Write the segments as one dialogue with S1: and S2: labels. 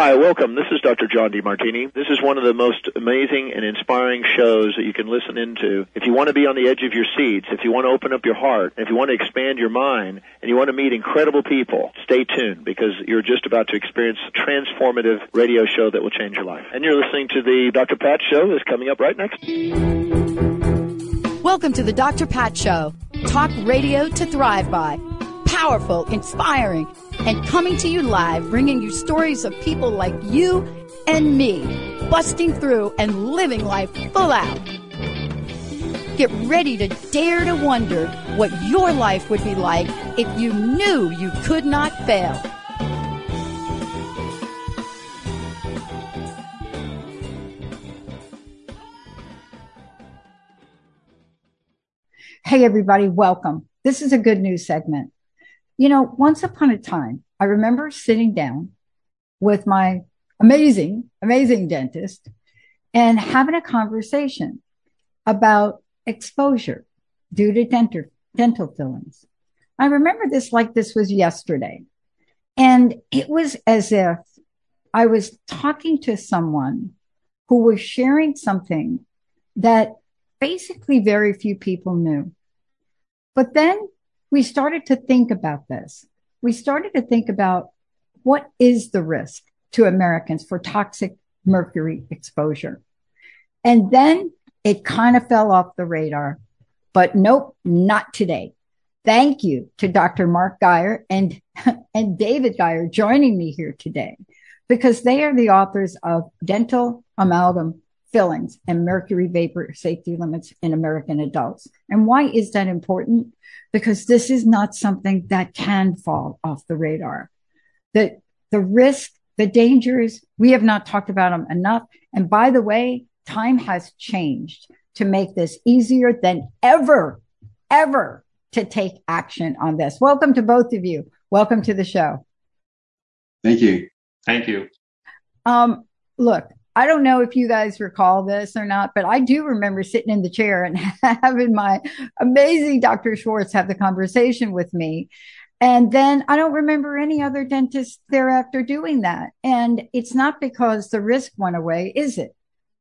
S1: Hi, welcome. This is Dr. John DeMartini. This is one of the most amazing and inspiring shows that you can listen into. If you want to be on the edge of your seats, if you want to open up your heart, if you want to expand your mind, and you want to meet incredible people, stay tuned because you're just about to experience a transformative radio show that will change your life. And you're listening to the Dr. Pat Show that's coming up right next.
S2: Welcome to the Dr. Pat Show. Talk radio to thrive by. Powerful, inspiring, and coming to you live, bringing you stories of people like you and me, busting through and living life full out. Get ready to dare to wonder what your life would be like if you knew you could not fail.
S3: Hey, everybody, welcome. This is a good news segment. You know, once upon a time, I remember sitting down with my amazing dentist and having a conversation about exposure due to dental fillings. I remember this like this was yesterday. And it was as if I was talking to someone who was sharing something that basically very few people knew. But then we started to think about this. We started to think about what is the risk to Americans for toxic mercury exposure. And then it kind of fell off the radar. But nope, not today. Thank you to Dr. Mark Guyer and David Guyer joining me here today, because they are the authors of Dental Amalgam Fillings and Mercury Vapor Safety Limits in American Adults. And why is that important? Because this is not something that can fall off the radar. The risk, the dangers, we have not talked about them enough. And by the way, time has changed to make this easier than ever to take action on this. Welcome to both of you. Welcome to the show.
S4: Thank you.
S5: Thank you.
S3: Look, I don't know if you guys recall this or not, but I do remember sitting in the chair and having my amazing Dr. Schwartz have the conversation with me. And then I don't remember any other dentist thereafter doing that. And it's not because the risk went away, is it?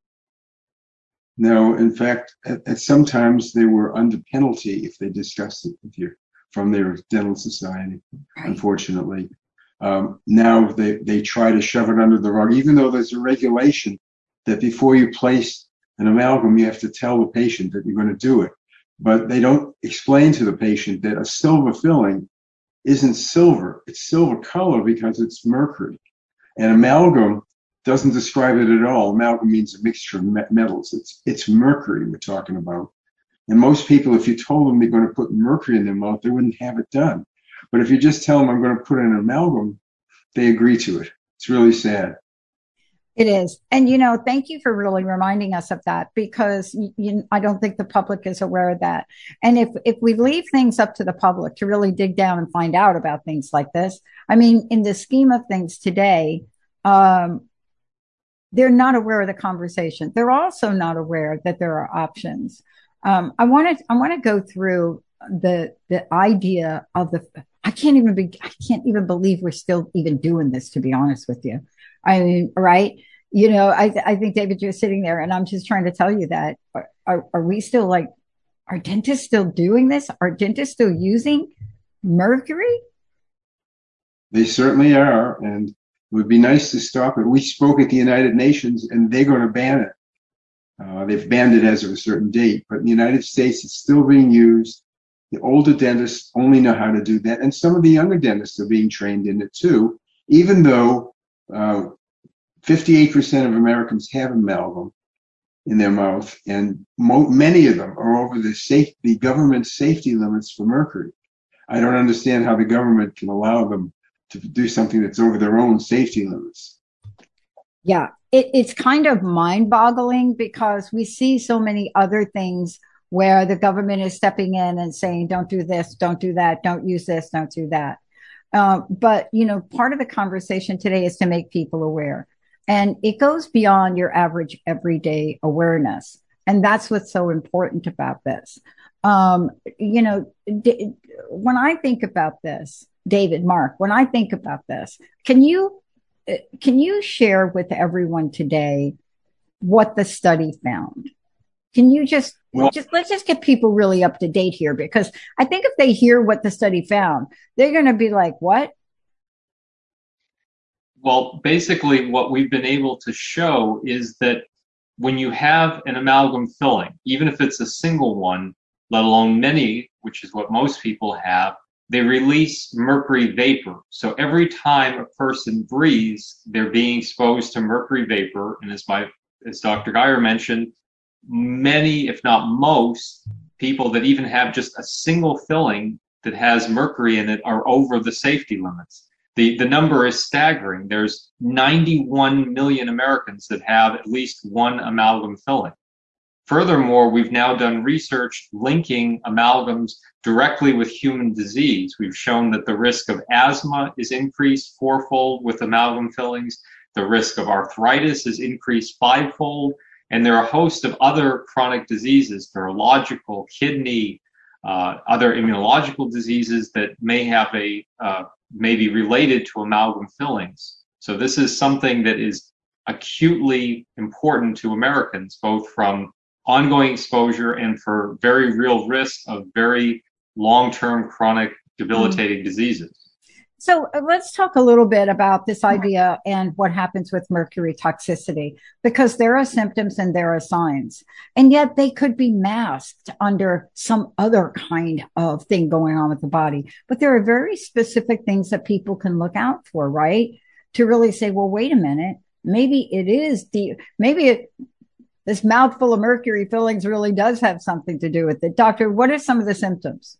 S4: No, in fact, sometimes they were under penalty if they discussed it with you from their dental society, right. Unfortunately. Now they try to shove it under the rug, even though there's a regulation that before you place an amalgam, you have to tell the patient that you're going to do it. But they don't explain to the patient that a silver filling isn't silver. It's silver color because it's mercury. And amalgam doesn't describe it at all. Amalgam means a mixture of metals. It's mercury we're talking about. And most people, if you told them they're going to put mercury in their mouth, they wouldn't have it done. But if you just tell them I'm going to put in an amalgam, they agree to it. It's really sad.
S3: It is. And, you know, thank you for really reminding us of that, because I don't think the public is aware of that. And if we leave things up to the public to really dig down and find out about things like this, I mean, in the scheme of things today, they're not aware of the conversation. They're also not aware that there are options. I want to go through the idea of I can't even believe we're still even doing this, to be honest with you. I mean, right? You know, I think, David, you're sitting there and I'm just trying to tell you that are we still like, are dentists still doing this? Are dentists still using mercury?
S4: They certainly are. And it would be nice to stop it. We spoke at the United Nations and they're going to ban it. They've banned it as of a certain date, but in the United States, it's still being used. The older dentists only know how to do that. And some of the younger dentists are being trained in it too, even though 58% of Americans have amalgam in their mouth. And many of them are over the government safety limits for mercury. I don't understand how the government can allow them to do something that's over their own safety limits.
S3: Yeah, it's kind of mind-boggling because we see so many other things where the government is stepping in and saying, don't do this, don't do that, don't use this, don't do that. But, you know, part of the conversation today is to make people aware. And it goes beyond your average everyday awareness. And that's what's so important about this. You know, when I think about this, David, Mark, when I think about this, can you can you share with everyone today what the study found? Can you let's just get people really up to date here, because I think if they hear what the study found, they're going to be like, what?
S5: Well, basically what we've been able to show is that when you have an amalgam filling, even if it's a single one, let alone many, which is what most people have, they release mercury vapor. So every time a person breathes, they're being exposed to mercury vapor. And as Dr. Geyer mentioned, many, if not most, people that even have just a single filling that has mercury in it are over the safety limits. The number is staggering. There's 91 million Americans that have at least one amalgam filling. Furthermore, we've now done research linking amalgams directly with human disease. We've shown that the risk of asthma is increased fourfold with amalgam fillings. The risk of arthritis is increased fivefold. And there are a host of other chronic diseases, neurological, kidney, other immunological diseases that may be related to amalgam fillings. So this is something that is acutely important to Americans, both from ongoing exposure and for very real risk of very long-term chronic debilitating diseases.
S3: So let's talk a little bit about this idea and what happens with mercury toxicity, because there are symptoms and there are signs, and yet they could be masked under some other kind of thing going on with the body. But there are very specific things that people can look out for, right? To really say, well, wait a minute, maybe it is this mouthful of mercury fillings really does have something to do with it. Doctor, what are some of the symptoms?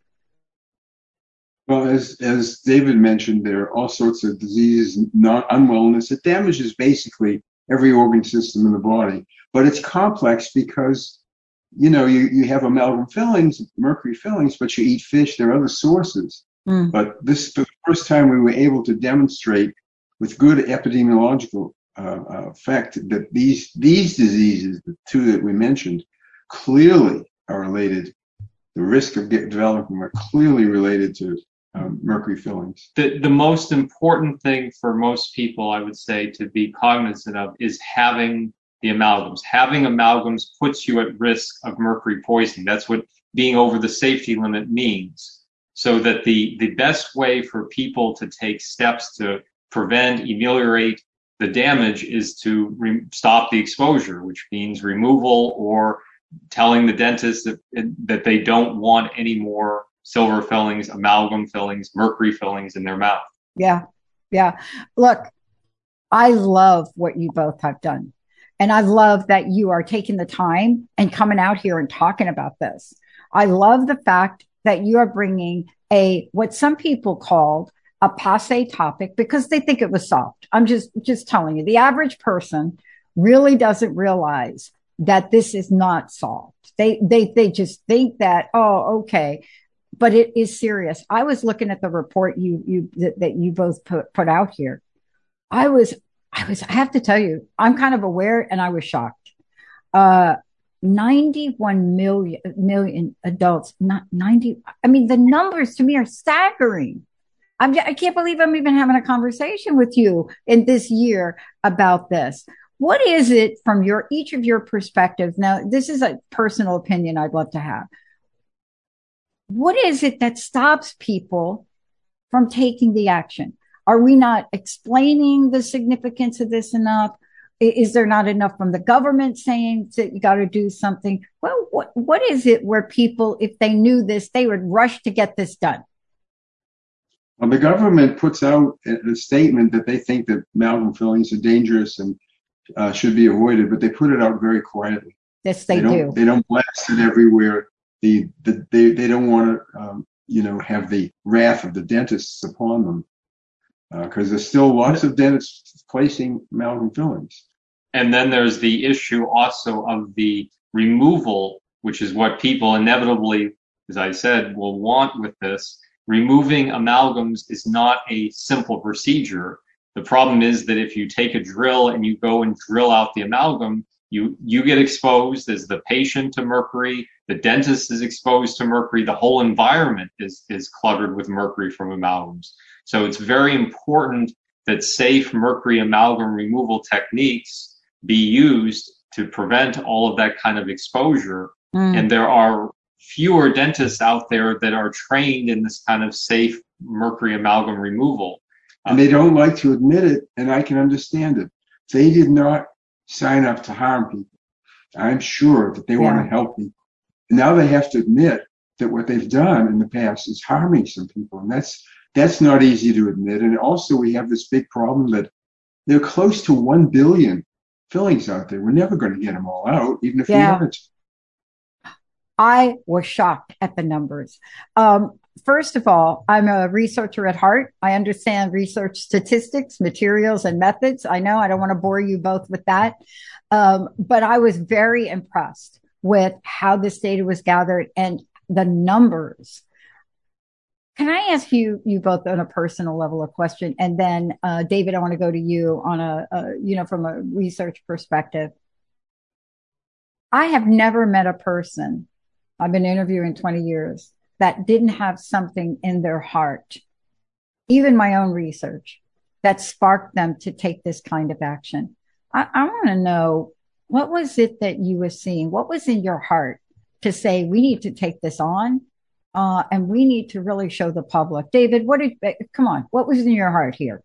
S4: Well, as David mentioned, there are all sorts of diseases, unwellness. It damages basically every organ system in the body. But it's complex because, you have amalgam fillings, mercury fillings, but you eat fish. There are other sources. But this, for the first time, we were able to demonstrate with good epidemiological effect that these diseases, the two that we mentioned, clearly are related. The risk of developing them are clearly related to mercury fillings.
S5: The most important thing for most people, I would say, to be cognizant of is having the amalgams. Having amalgams puts you at risk of mercury poisoning. That's what being over the safety limit means. So that the best way for people to take steps to prevent, ameliorate the damage is to stop the exposure, which means removal or telling the dentist that they don't want any more silver fillings, amalgam fillings, mercury fillings in their mouth.
S3: Yeah. Look, I love what you both have done. And I love that you are taking the time and coming out here and talking about this. I love the fact that you are bringing what some people called a passe topic because they think it was solved. I'm just telling you, the average person really doesn't realize that this is not solved. They just think that, oh, okay. But it is serious. I was looking at the report that you both put out here. I have to tell you, I'm kind of aware, and I was shocked. 91 million adults, not 90. I mean, the numbers to me are staggering. I can't believe I'm even having a conversation with you in this year about this. What is it from each of your perspectives? Now, this is a personal opinion I'd love to have. What is it that stops people from taking the action? Are we not explaining the significance of this enough? Is there not enough from the government saying that you got to do something? Well, what is it where people, if they knew this, they would rush to get this done?
S4: Well, the government puts out a statement that they think that amalgam fillings are dangerous and should be avoided, but they put it out very quietly.
S3: Yes, they do.
S4: They don't blast it everywhere. They don't want to, have the wrath of the dentists upon them, because there's still lots of dentists placing amalgam fillings.
S5: And then there's the issue also of the removal, which is what people inevitably, as I said, will want with this. Removing amalgams is not a simple procedure. The problem is that if you take a drill and you go and drill out the amalgam, you get exposed as the patient to mercury, the dentist is exposed to mercury, the whole environment is cluttered with mercury from amalgams. So it's very important that safe mercury amalgam removal techniques be used to prevent all of that kind of exposure. And there are fewer dentists out there that are trained in this kind of safe mercury amalgam removal.
S4: And they don't like to admit it, and I can understand it. They did not sign up to harm people. I'm sure that they want to help people. Now they have to admit that what they've done in the past is harming some people, and that's not easy to admit. And also we have this big problem that there are close to 1 billion fillings out there. We're never going to get them all out, even if we wanted to.
S3: I was shocked at the numbers. First of all, I'm a researcher at heart. I understand research statistics, materials, and methods. I know I don't want to bore you both with that. But I was very impressed with how this data was gathered and the numbers. Can I ask you both on a personal level a question? And then, David, I want to go to you on from a research perspective. I have never met a person, I've been interviewing 20 years, that didn't have something in their heart, even my own research, that sparked them to take this kind of action. I want to know, what was it that you were seeing? What was in your heart to say, we need to take this on, and we need to really show the public? David, what was in your heart here?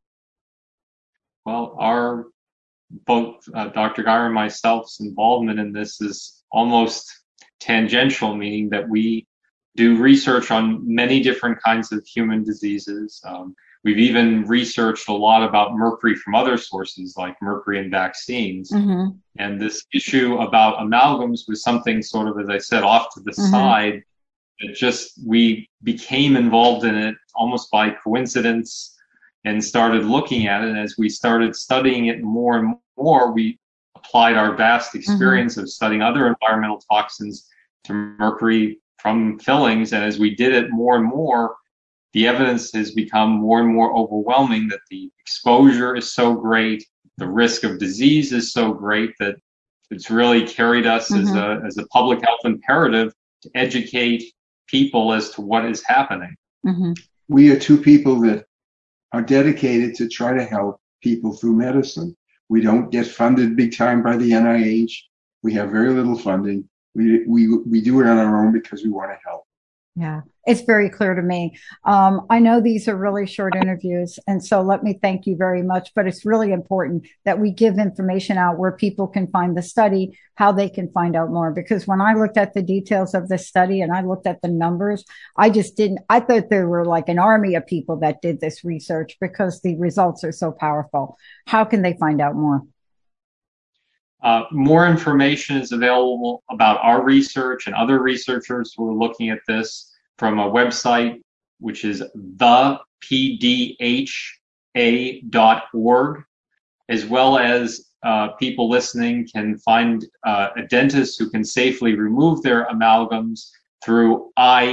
S5: Well, both Dr. Geyer and myself's involvement in this is almost tangential, meaning that we do research on many different kinds of human diseases. We've even researched a lot about mercury from other sources, like mercury in vaccines. And this issue about amalgams was something sort of, as I said, off to the side. That we became involved in it almost by coincidence and started looking at it. And as we started studying it more and more, we applied our vast experience of studying other environmental toxins to mercury from fillings. And as we did it more and more, the evidence has become more and more overwhelming that the exposure is so great, the risk of disease is so great, that it's really carried us as a public health imperative to educate people as to what is happening.
S4: We are two people that are dedicated to try to help people through medicine. We don't get funded big time by the NIH. We have very little funding. We do it on our own because we want to help.
S3: Yeah, it's very clear to me. I know these are really short interviews, and so let me thank you very much. But it's really important that we give information out where people can find the study, how they can find out more. Because when I looked at the details of this study and I looked at the numbers, I thought there were like an army of people that did this research because the results are so powerful. How can they find out more?
S5: More information is available about our research and other researchers who are looking at this from a website, which is thepdha.org, as well as people listening can find a dentist who can safely remove their amalgams through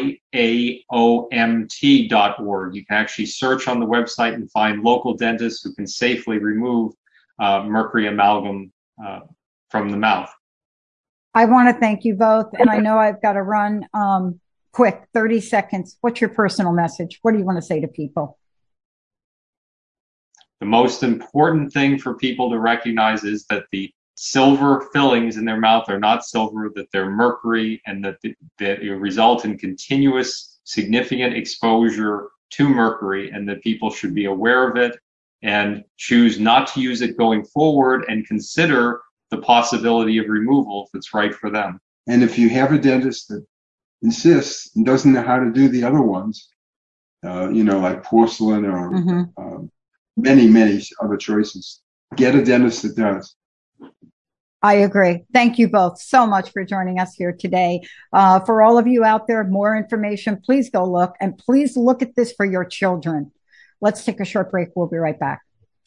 S5: IAOMT.org. You can actually search on the website and find local dentists who can safely remove mercury amalgam from the mouth.
S3: I want to thank you both. And I know I've got to run quick, 30 seconds. What's your personal message? What do you want to say to people?
S5: The most important thing for people to recognize is that the silver fillings in their mouth are not silver, that they're mercury, and that it result in continuous significant exposure to mercury, and that people should be aware of it and choose not to use it going forward and consider the possibility of removal if it's right for them.
S4: And if you have a dentist that insists and doesn't know how to do the other ones, like porcelain or many other choices, get a dentist that does.
S3: I agree. Thank you both so much for joining us here today. For all of you out there, more information, please go look, and please look at this for your children. Let's take a short break. We'll be right back.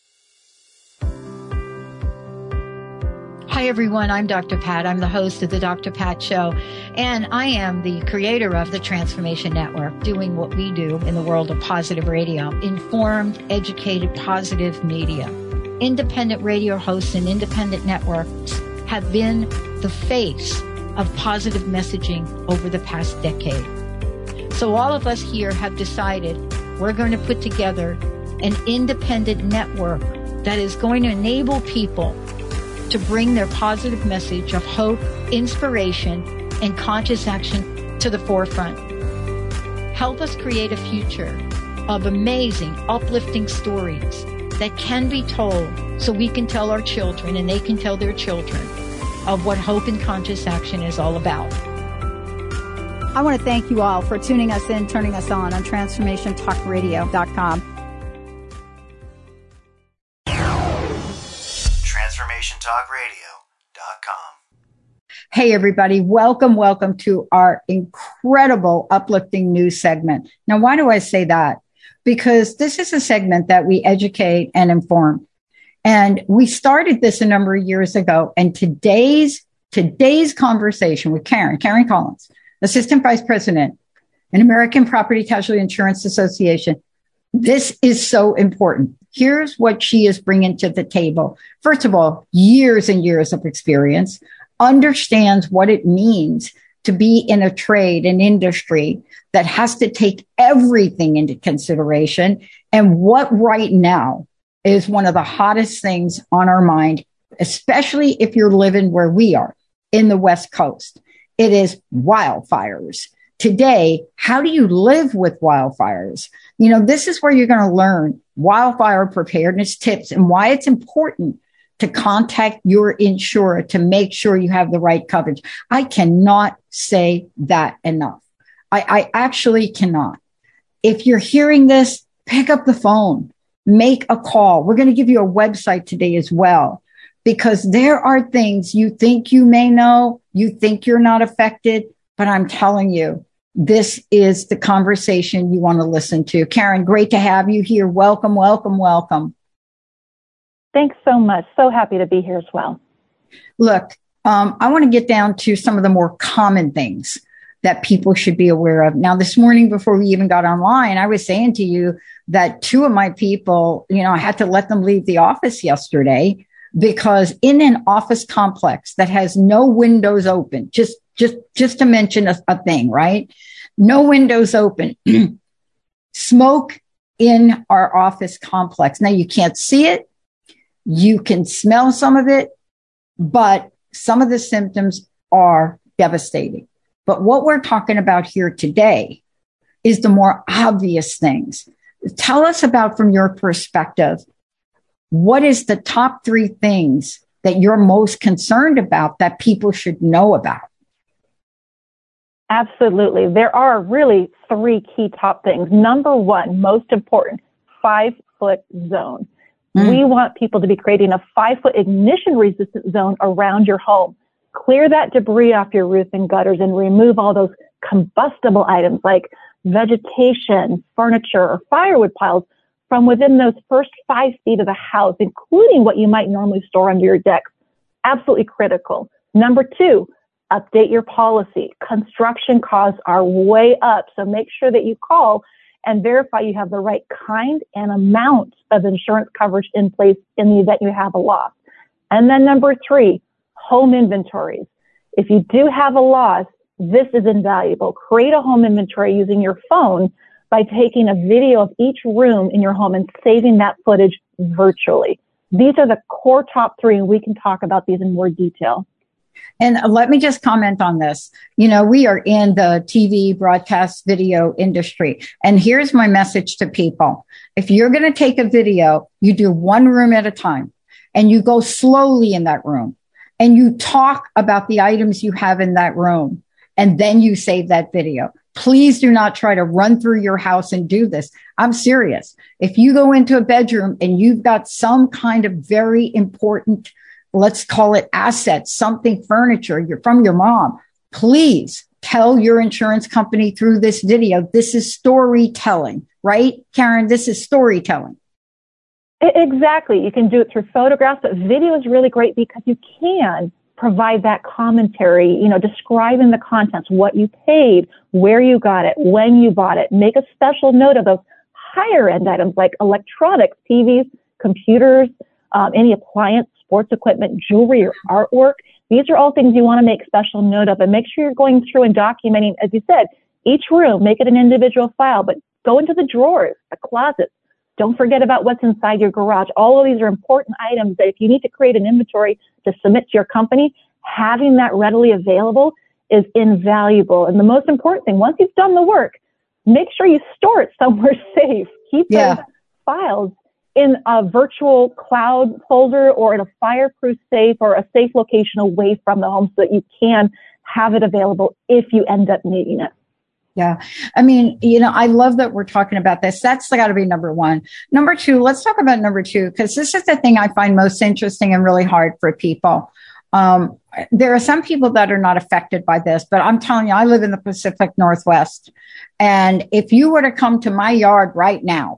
S3: Hi, everyone. I'm Dr. Pat. I'm the host of the Dr. Pat Show, and I am the creator of the Transformation Network, doing what we do in the world of positive radio, informed, educated, positive media. Independent radio hosts and independent networks have been the face of positive messaging over the past decade. So all of us here have decided we're going to put together an independent network that is going to enable people to bring their positive message of hope, inspiration, and conscious action to the forefront. Help us create a future of amazing, uplifting stories that can be told so we can tell our children and they can tell their children of what hope and conscious action is all about.
S2: I want to thank you all for tuning us in, turning us on TransformationTalkRadio.com.
S6: TransformationTalkRadio.com.
S3: Hey, everybody. Welcome to our incredible uplifting news segment. Now, why do I say that? Because this is a segment that we educate and inform. And we started this a number of years ago. And today's conversation with Karen Collins, Assistant Vice President in American Property Casualty Insurance Association. This is so important. Here's what she is bringing to the table. First of all, years and years of experience, understands what it means to be in a trade, an industry that has to take everything into consideration, and what right now is one of the hottest things on our mind, especially if you're living where we are in the West Coast. It is wildfires. Today, how do you live with wildfires? You know, this is where you're going to learn wildfire preparedness tips and why it's important to contact your insurer to make sure you have the right coverage. I cannot say that enough. I actually cannot. If you're hearing this, pick up the phone, make a call. We're going to give you a website today as well, because there are things you think you may know, you think you're not affected, but I'm telling you, this is the conversation you want to listen to. Karen, great to have you here. Welcome.
S7: Thanks so much. So happy to be here as well.
S3: Look, I want to get down to some of the more common things that people should be aware of. Now, this morning, before we even got online, I was saying to you that two of my people, I had to let them leave the office yesterday because in an office complex that has no windows open, just to mention a thing, right? No windows open, smoke in our office complex. Now, you can't see it. You can smell some of it, but some of the symptoms are devastating. But what we're talking about here today is the more obvious things. Tell us about, from your perspective, what is the top 3 things that you're most concerned about that people should know about?
S7: Absolutely. There are really 3 key top things. Number 1, most important, 5-foot zone. We want people to be creating a 5-foot ignition resistant zone around your home. Clear that debris off your roof and gutters and remove all those combustible items like vegetation, furniture, or firewood piles from within those first 5 feet of the house, including what you might normally store under your decks. Absolutely critical. Number 2, update your policy. Construction costs are way up, so make sure that you call and verify you have the right kind and amount of insurance coverage in place in the event you have a loss. And then number 3, home inventories. If you do have a loss, this is invaluable. Create a home inventory using your phone by taking a video of each room in your home and saving that footage virtually. These are the core top 3, and we can talk about these in more detail.
S3: And let me just comment on this. We are in the TV broadcast video industry. And here's my message to people. If you're going to take a video, you do one room at a time and you go slowly in that room and you talk about the items you have in that room. And then you save that video. Please do not try to run through your house and do this. I'm serious. If you go into a bedroom and you've got some kind of very important, let's call it assets, something furniture from your mom, please tell your insurance company through this video. This is storytelling, right? Karen, this is storytelling.
S7: Exactly. You can do it through photographs, but video is really great because you can provide that commentary, describing the contents, what you paid, where you got it, when you bought it. Make a special note of those higher end items like electronics, TVs, computers, any appliance, sports equipment, jewelry, or artwork. These are all things you want to make special note of, and make sure you're going through and documenting, as you said, each room, make it an individual file, but go into the drawers, the closets, Don't forget about what's inside your garage. All of these are important items that if you need to create an inventory to submit to your company, having that readily available is invaluable. And the most important thing, once you've done the work, make sure you store it somewhere safe. Keep those files in a virtual cloud folder or in a fireproof safe or a safe location away from the home so that you can have it available if you end up needing it.
S3: Yeah. I mean, I love that we're talking about this. That's got to be number one. Number two, let's talk about number two, because this is the thing I find most interesting and really hard for people. There are some people that are not affected by this, but I'm telling you, I live in the Pacific Northwest. And if you were to come to my yard right now,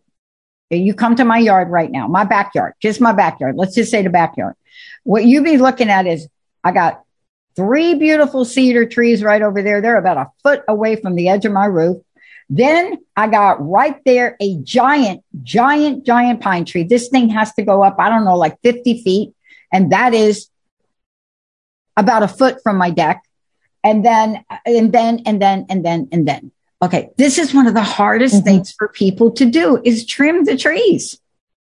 S3: my backyard, just my backyard, let's just say the backyard, what you'd be looking at is I got 3 beautiful cedar trees right over there. They're about a foot away from the edge of my roof. Then I got right there a giant pine tree. This thing has to go up, I don't know, like 50 feet. And that is about a foot from my deck. And then. Okay. This is one of the hardest things for people to do is trim the trees.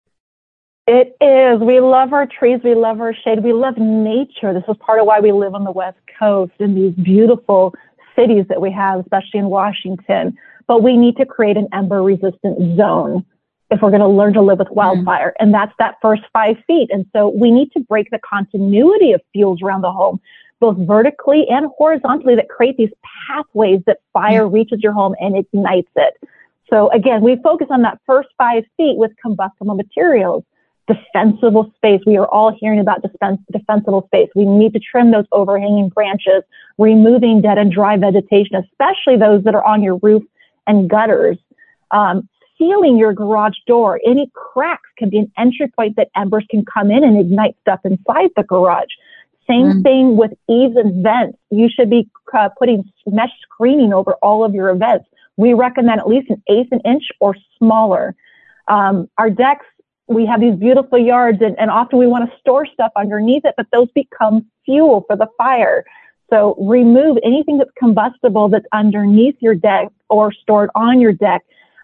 S7: It is. We love our trees. We love our shade. We love nature. This is part of why we live on the West Coast in these beautiful cities that we have, especially in Washington. But we need to create an ember-resistant zone if we're going to learn to live with wildfire. And that's that first 5 feet. And so we need to break the continuity of fuels around the home, both vertically and horizontally, that create these pathways that fire reaches your home and ignites it. So again, we focus on that first 5 feet with combustible materials. Defensible space. We are all hearing about defensible space. We need to trim those overhanging branches, removing dead and dry vegetation, especially those that are on your roof and gutters. Sealing your garage door. Any cracks can be an entry point that embers can come in and ignite stuff inside the garage. Same thing with eaves and vents. You should be putting mesh screening over all of your vents. We recommend at least 1/8 inch or smaller. Our decks, we have these beautiful yards and often we want to store stuff underneath it, but those become fuel for the fire. So remove anything that's combustible that's underneath your deck or stored on your deck.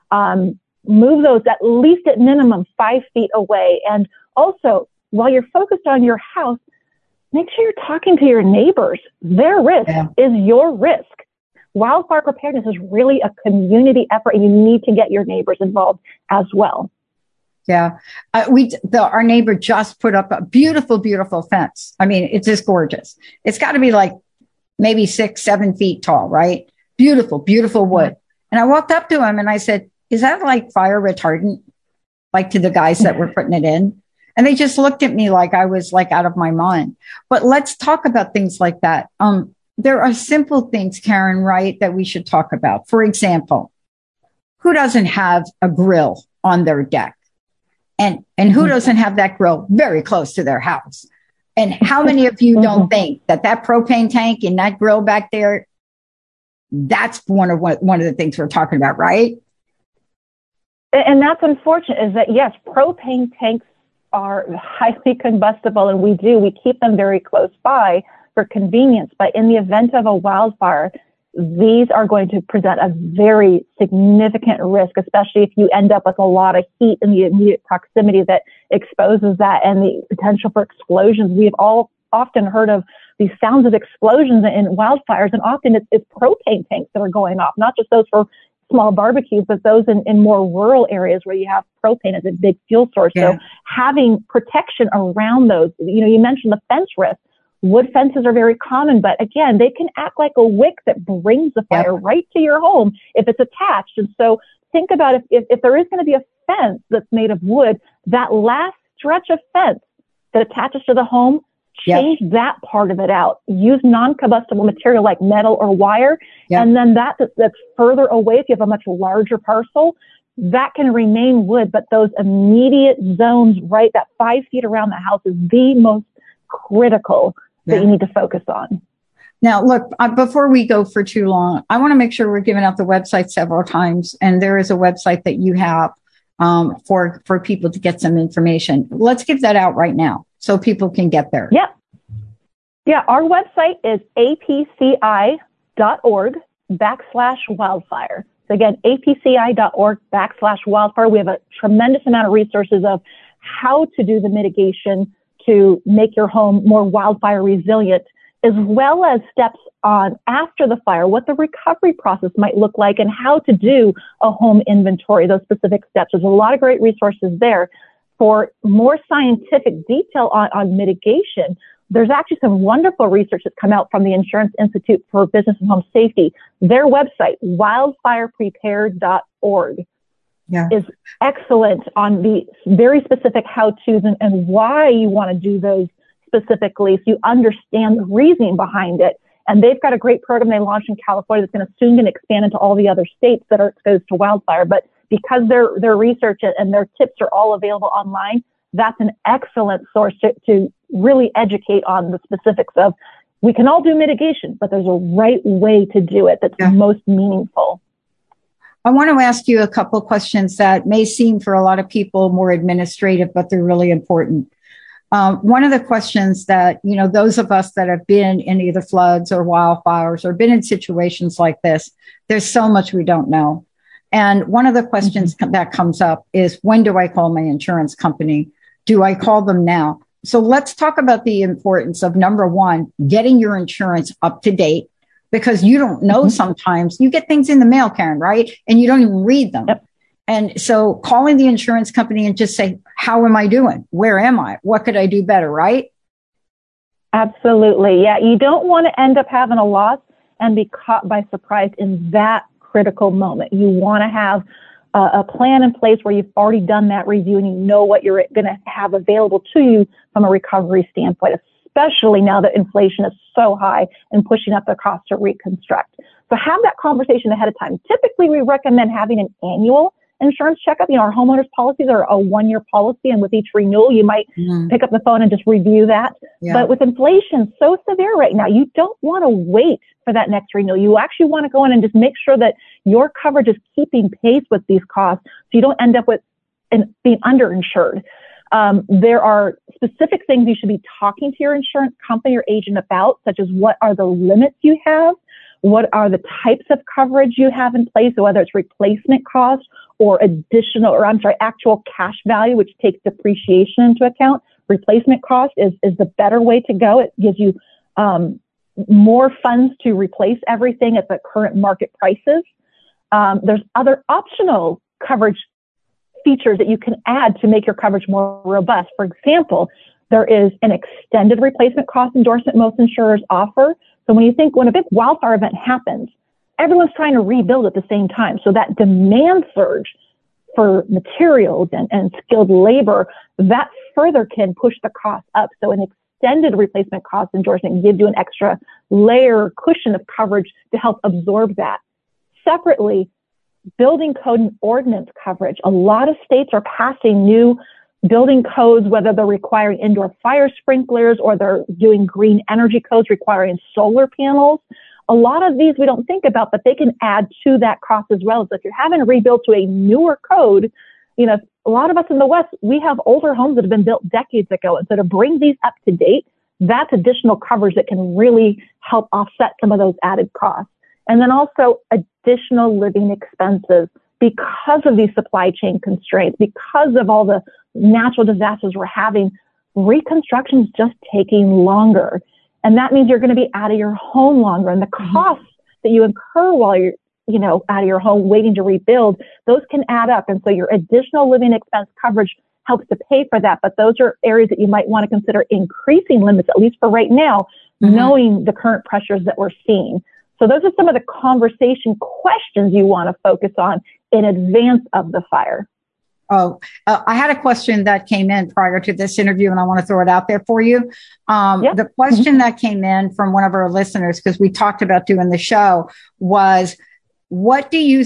S7: Move those at least at minimum 5 feet away. And also, while you're focused on your house, make sure you're talking to your neighbors. Their risk is your risk. Wildfire preparedness is really a community effort, and you need to get your neighbors involved as well.
S3: Yeah. Our neighbor just put up a beautiful, beautiful fence. I mean, it's just gorgeous. It's got to be like maybe 6-7 feet tall, right? Beautiful, beautiful wood. And I walked up to him and I said, is that like fire retardant? Like to the guys that were putting it in? And they just looked at me like I was like out of my mind. But let's talk about things like that. There are simple things, Karen, right, that we should talk about. For example, who doesn't have a grill on their deck? And who doesn't have that grill very close to their house? And how many of you don't think that propane tank in that grill back there, that's one of the things we're talking about, right?
S7: And that's unfortunate, is that, yes, propane tanks are highly combustible, and we keep them very close by for convenience. But in the event of a wildfire, these are going to present a very significant risk, especially if you end up with a lot of heat in the immediate proximity that exposes that, and the potential for explosions. We've all often heard of these sounds of explosions in wildfires, and often it's propane tanks that are going off, not just those for small barbecues, but those in more rural areas where you have propane as a big fuel source. Yeah. So having protection around those, you mentioned the fence risk. Wood fences are very common, but again, they can act like a wick that brings the fire right to your home if it's attached. And so think about if there is going to be a fence that's made of wood, that last stretch of fence that attaches to the home, change that part of it out. Use non-combustible material like metal or wire. And then that's further away, if you have a much larger parcel, that can remain wood. But those immediate zones, right, that 5 feet around the house is the most critical that you need to focus on.
S3: Now, look, before we go for too long, I want to make sure we're giving out the website several times. And there is a website that you have for people to get some information. Let's give that out right now so people can get there.
S7: Yeah, our website is apci.org/wildfire. So again, apci.org/wildfire. We have a tremendous amount of resources of how to do the mitigation to make your home more wildfire resilient, as well as steps on after the fire, what the recovery process might look like, and how to do a home inventory, those specific steps. There's a lot of great resources there. For more scientific detail on mitigation, there's actually some wonderful research that's come out from the Insurance Institute for Business and Home Safety. Their website, wildfireprepared.org, is excellent on the very specific how-tos and why you want to do those specifically, so you understand the reasoning behind it. And they've got a great program they launched in California that's going to soon expand into all the other states that are exposed to wildfire. But because their research and their tips are all available online, that's an excellent source to really educate on the specifics of, we can all do mitigation, but there's a right way to do it that's most meaningful.
S3: I want to ask you a couple of questions that may seem for a lot of people more administrative, but they're really important. One of the questions that, those of us that have been in either floods or wildfires or been in situations like this, there's so much we don't know. And one of the questions that comes up is, when do I call my insurance company? Do I call them now? So let's talk about the importance of, number one, getting your insurance up to date, because you don't know sometimes. You get things in the mail, Karen, right? And you don't even read them. Yep. And so calling the insurance company and just say, how am I doing? Where am I? What could I do better, right?
S7: Absolutely. Yeah. You don't want to end up having a loss and be caught by surprise in that critical moment. You want to have a plan in place where you've already done that review and you know what you're going to have available to you from a recovery standpoint, especially now that inflation is so high and pushing up the cost to reconstruct. So have that conversation ahead of time. Typically, we recommend having an annual insurance checkup. Our homeowners policies are a 1-year policy, and with each renewal, you might pick up the phone and just review that. Yeah. But with inflation so severe right now, you don't want to wait for that next renewal. You actually want to go in and just make sure that your coverage is keeping pace with these costs, so you don't end up with being underinsured. There are specific things you should be talking to your insurance company or agent about, such as what are the limits you have, what are the types of coverage you have in place, so whether it's replacement cost or actual cash value, which takes depreciation into account. Replacement cost is the better way to go. It gives you more funds to replace everything at the current market prices. There's other optional coverage features that you can add to make your coverage more robust. For example, there is an extended replacement cost endorsement most insurers offer. So when a big wildfire event happens, everyone's trying to rebuild at the same time. So that demand surge for materials and skilled labor, that further can push the cost up. So an extended replacement cost endorsement gives you an extra layer cushion of coverage to help absorb that. Separately, building code and ordinance coverage. A lot of states are passing new building codes, whether they're requiring indoor fire sprinklers or they're doing green energy codes requiring solar panels. A lot of these we don't think about, but they can add to that cost as well. So if you're having to rebuild to a newer code, a lot of us in the West, we have older homes that have been built decades ago. And so to bring these up to date, that's additional coverage that can really help offset some of those added costs. And then also additional living expenses because of these supply chain constraints, because of all the natural disasters we're having. Reconstruction is just taking longer. And that means you're going to be out of your home longer. And the costs that you incur while you're, out of your home waiting to rebuild, those can add up. And so your additional living expense coverage helps to pay for that. But those are areas that you might want to consider increasing limits, at least for right now, knowing the current pressures that we're seeing. So those are some of the conversation questions you want to focus on in advance of the fire.
S3: I had a question that came in prior to this interview, and I want to throw it out there for you. The question that came in from one of our listeners, because we talked about doing the show, was, what do you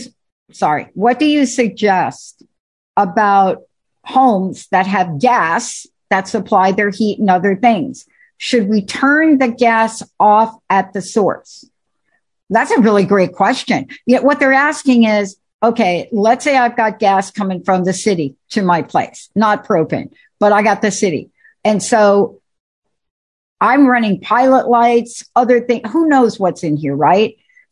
S3: suggest about homes that have gas that supply their heat and other things? Should we turn the gas off at the source? That's a really great question. Yet what they're asking is, okay, let's say I've got gas coming from the city to my place, not propane, but I got the city. And so I'm running pilot lights, other things, who knows what's in here, right?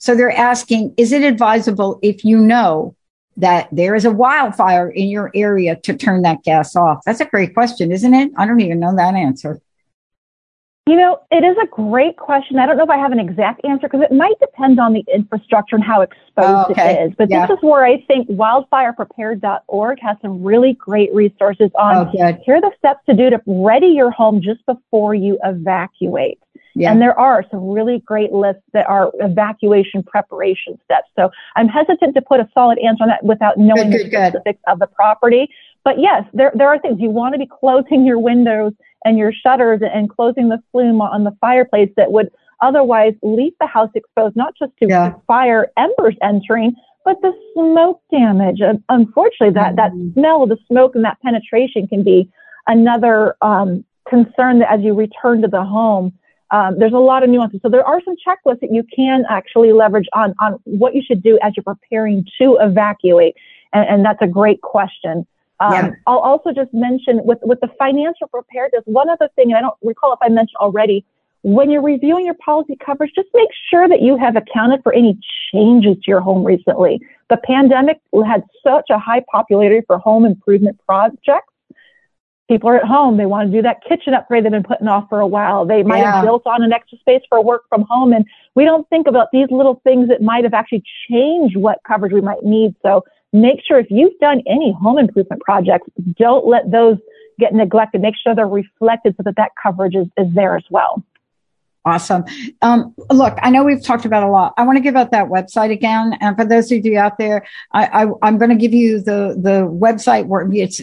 S3: So they're asking, is it advisable if you know that there is a wildfire in your area to turn that gas off? That's a great question, isn't it? I don't even know that answer.
S7: You know, it is a great question. I don't know if I have an exact answer because it might depend on the infrastructure and how exposed it is. But this is where I think wildfireprepared.org has some really great resources on here are the steps to do to ready your home just before you evacuate. Yeah. And there are some really great lists that are evacuation preparation steps. So I'm hesitant to put a solid answer on that without knowing the specifics of the property. But yes, there are things. You want to be closing your windows and your shutters and closing the flume on the fireplace that would otherwise leave the house exposed, not just to fire embers entering, but the smoke damage. And unfortunately, that smell of the smoke and that penetration can be another concern that as you return to the home. There's a lot of nuances. So there are some checklists that you can actually leverage on what you should do as you're preparing to evacuate. And that's a great question. I'll also just mention with the financial preparedness, one other thing, and I don't recall if I mentioned already, when you're reviewing your policy coverage, just make sure that you have accounted for any changes to your home recently. The pandemic had such a high popularity for home improvement projects. People are at home. They want to do that kitchen upgrade they've been putting off for a while. They might have built on an extra space for work from home. And we don't think about these little things that might have actually changed what coverage we might need. So make sure if you've done any home improvement projects, don't let those get neglected. Make sure they're reflected so that coverage is there as well.
S3: Awesome. Look, I know we've talked about a lot. I want to give out that website again. And for those of you out there, I'm going to give you the website where it's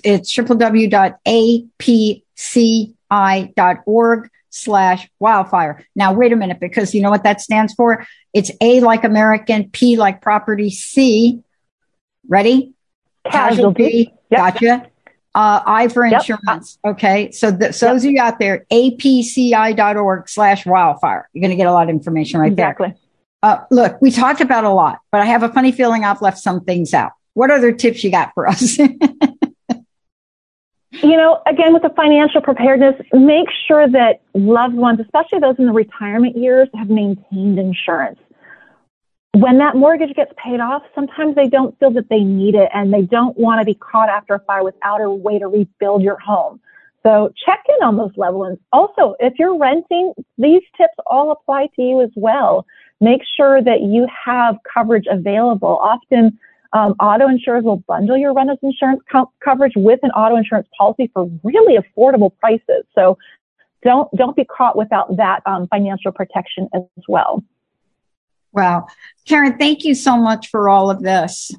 S3: www.apci.org/wildfire. Now, wait a minute, because you know what that stands for? It's A like American, P like property, C. Ready? Casualty. Yep. Gotcha. I for insurance. Yep. Okay. So those of you out there, apci.org/wildfire. You're going to get a lot of information right there. Exactly. Look, we talked about a lot, but I have a funny feeling I've left some things out. What other tips you got for us?
S7: You know, again, with the financial preparedness, make sure that loved ones, especially those in the retirement years, have maintained insurance. When that mortgage gets paid off, sometimes they don't feel that they need it and they don't want to be caught after a fire without a way to rebuild your home. So check in on those loved ones. Also, if you're renting, these tips all apply to you as well. Make sure that you have coverage available. Often, auto insurers will bundle your renter's insurance coverage with an auto insurance policy for really affordable prices. So don't be caught without that financial protection as well.
S3: Wow. Karen, thank you so much for all of this.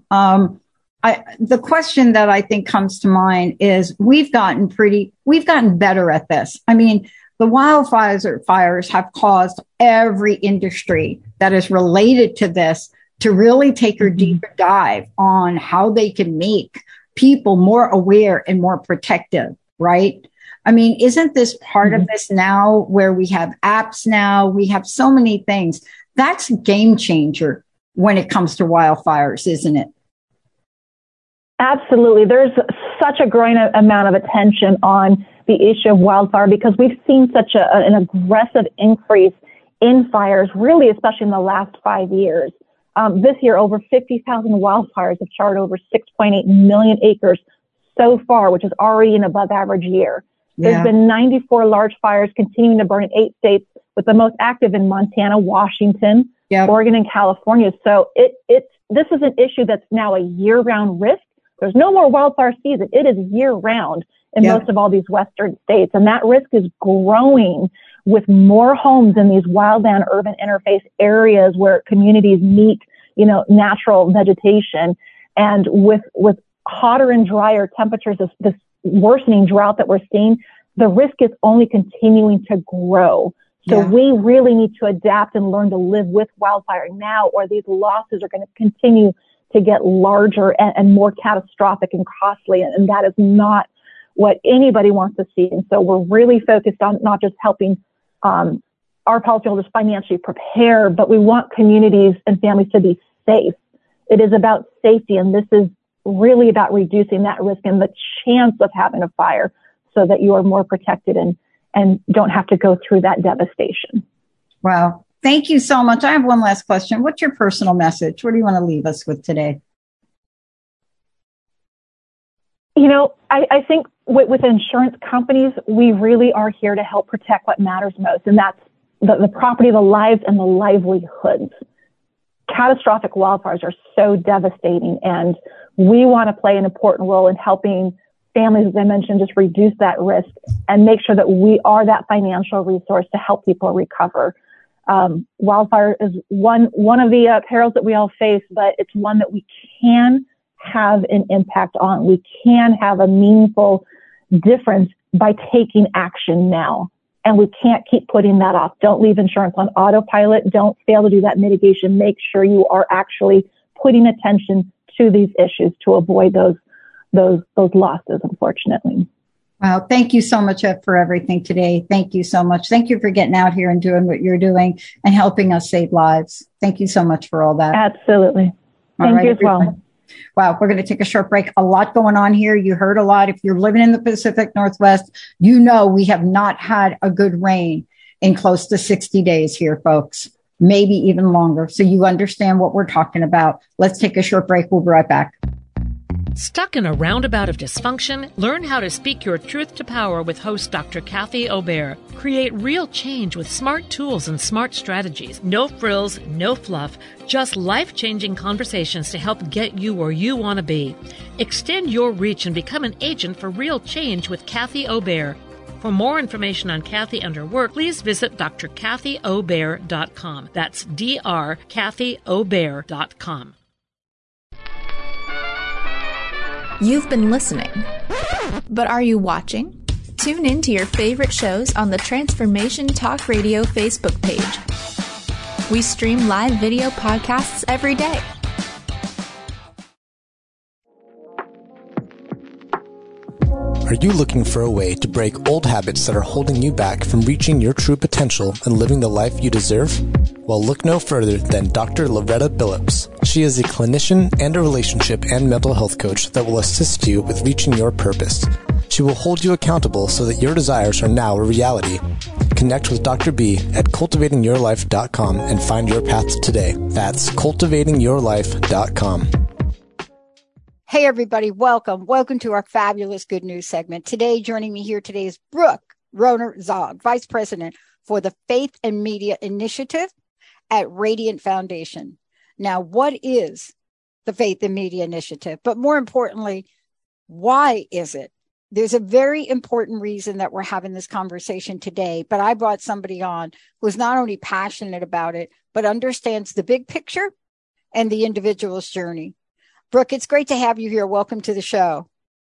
S3: The question that I think comes to mind is we've gotten better at this. I mean, the wildfires have caused every industry that is related to this to really take a deeper dive on how they can make people more aware and more protective, right? I mean, isn't this part of this now where we have apps now? We have so many things. That's a game changer when it comes to wildfires, isn't it?
S7: Absolutely. There's such a growing amount of attention on the issue of wildfire because we've seen such an aggressive increase in fires, really, especially in the last 5 years. This year, over 50,000 wildfires have charred over 6.8 million acres so far, which is already an above average year. There's been 94 large fires continuing to burn in 8 states, with the most active in Montana, Washington, Oregon, and California. So this is an issue that's now a year-round risk. There's no more wildfire season. It is year-round in most of all these western states. And that risk is growing with more homes in these wildland-urban interface areas where communities meet, natural vegetation. And with hotter and drier temperatures, this worsening drought that we're seeing, the risk is only continuing to grow. So we really need to adapt and learn to live with wildfire now, or these losses are going to continue to get larger and more catastrophic and costly. And that is not what anybody wants to see. And so we're really focused on not just helping our policyholders financially prepare, but we want communities and families to be safe. It is about safety, and this is really about reducing that risk and the chance of having a fire so that you are more protected and don't have to go through that devastation.
S3: Wow. Thank you so much. I have one last question. What's your personal message? What do you want to leave us with today?
S7: I think with insurance companies, we really are here to help protect what matters most, and that's the property, the lives, and the livelihoods. Catastrophic wildfires are so devastating, and we want to play an important role in helping families, as I mentioned, just reduce that risk and make sure that we are that financial resource to help people recover. Wildfire is one of the perils that we all face, but it's one that we can have an impact on. We can have a meaningful difference by taking action now. And we can't keep putting that off. Don't leave insurance on autopilot. Don't fail to do that mitigation. Make sure you are actually putting attention to these issues to avoid those losses, unfortunately.
S3: Wow. Thank you so much for everything today. Thank you so much. Thank you for getting out here and doing what you're doing and helping us save lives. Thank you so much for all that.
S7: Absolutely. Thank you as well.
S3: Wow. We're going to take a short break. A lot going on here. You heard a lot. If you're living in the Pacific Northwest, you know we have not had a good rain in close to 60 days here, folks. Maybe even longer. So you understand what we're talking about. Let's take a short break. We'll be right back.
S6: Stuck in a roundabout of dysfunction? Learn how to speak your truth to power with host Dr. Kathy Obear. Create real change with smart tools and smart strategies. No frills, no fluff, just life-changing conversations to help get you where you want to be. Extend your reach and become an agent for real change with Kathy Obear. For more information on Kathy and her work, please visit drkathyobear.com. That's drkathyobear.com.
S8: You've been listening, but are you watching? Tune in to your favorite shows on the Transformation Talk Radio Facebook page. We stream live video podcasts every day.
S9: Are you looking for a way to break old habits that are holding you back from reaching your true potential and living the life you deserve? Well, look no further than Dr. Loretta Billups. She is a clinician and a relationship and mental health coach that will assist you with reaching your purpose. She will hold you accountable so that your desires are now a reality. Connect with Dr. B at cultivatingyourlife.com and find your path today. That's cultivatingyourlife.com.
S2: Hey, everybody. Welcome. Welcome to our fabulous good news segment. Today, joining me here today is Brooke Roner-Zog, Vice President for the Faith and Media Initiative at Radiant Foundation. Now, what is the Faith and Media Initiative? But more importantly, why is it? There's a very important reason that we're having this conversation today, but I brought somebody on who's not only passionate about it, but understands the big picture and the individual's journey. Brooke, it's great to have you here. Welcome to the show.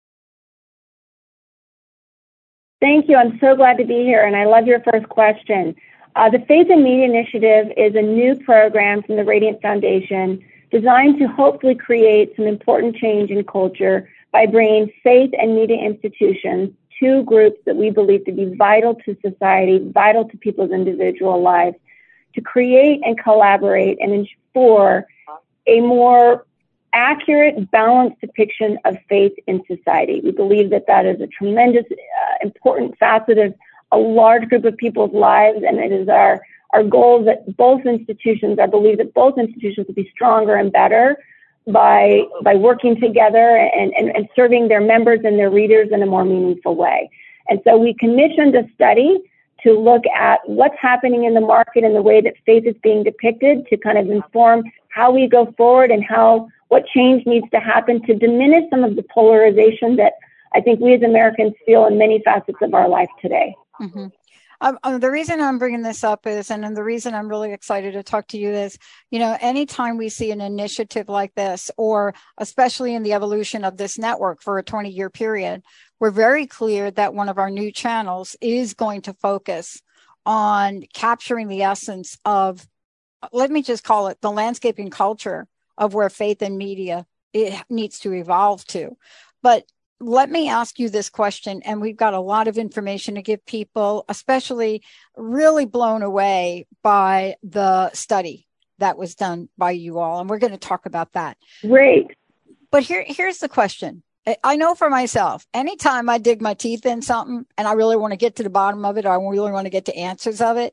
S10: Thank you. I'm so glad to be here, and I love your first question. The Faith and Media Initiative is a new program from the Radiant Foundation designed to hopefully create some important change in culture by bringing faith and media institutions, two groups that we believe to be vital to society, vital to people's individual lives, to create and collaborate and ensure a more accurate, balanced depiction of faith in society. We believe that that is a tremendous, important facet of a large group of people's lives, and it is our goal that both institutions, I believe that both institutions will be stronger and better by working together and serving their members and their readers in a more meaningful way. And so we commissioned a study to look at what's happening in the market and the way that faith is being depicted to kind of inform how we go forward and what change needs to happen to diminish some of the polarization that I think we as Americans feel in many facets of our life today.
S2: Mm-hmm. The reason I'm bringing this up is, and the reason I'm really excited to talk to you is, anytime we see an initiative like this, or especially in the evolution of this network for a 20-year period, we're very clear that one of our new channels is going to focus on capturing the essence of, let me just call it the landscape and culture of where faith and media it needs to evolve to. But let me ask you this question, and we've got a lot of information to give people, especially really blown away by the study that was done by you all. And we're going to talk about that.
S10: Great.
S2: But here's the question. I know for myself, anytime I dig my teeth in something and I really want to get to the bottom of it, or I really want to get to answers of it,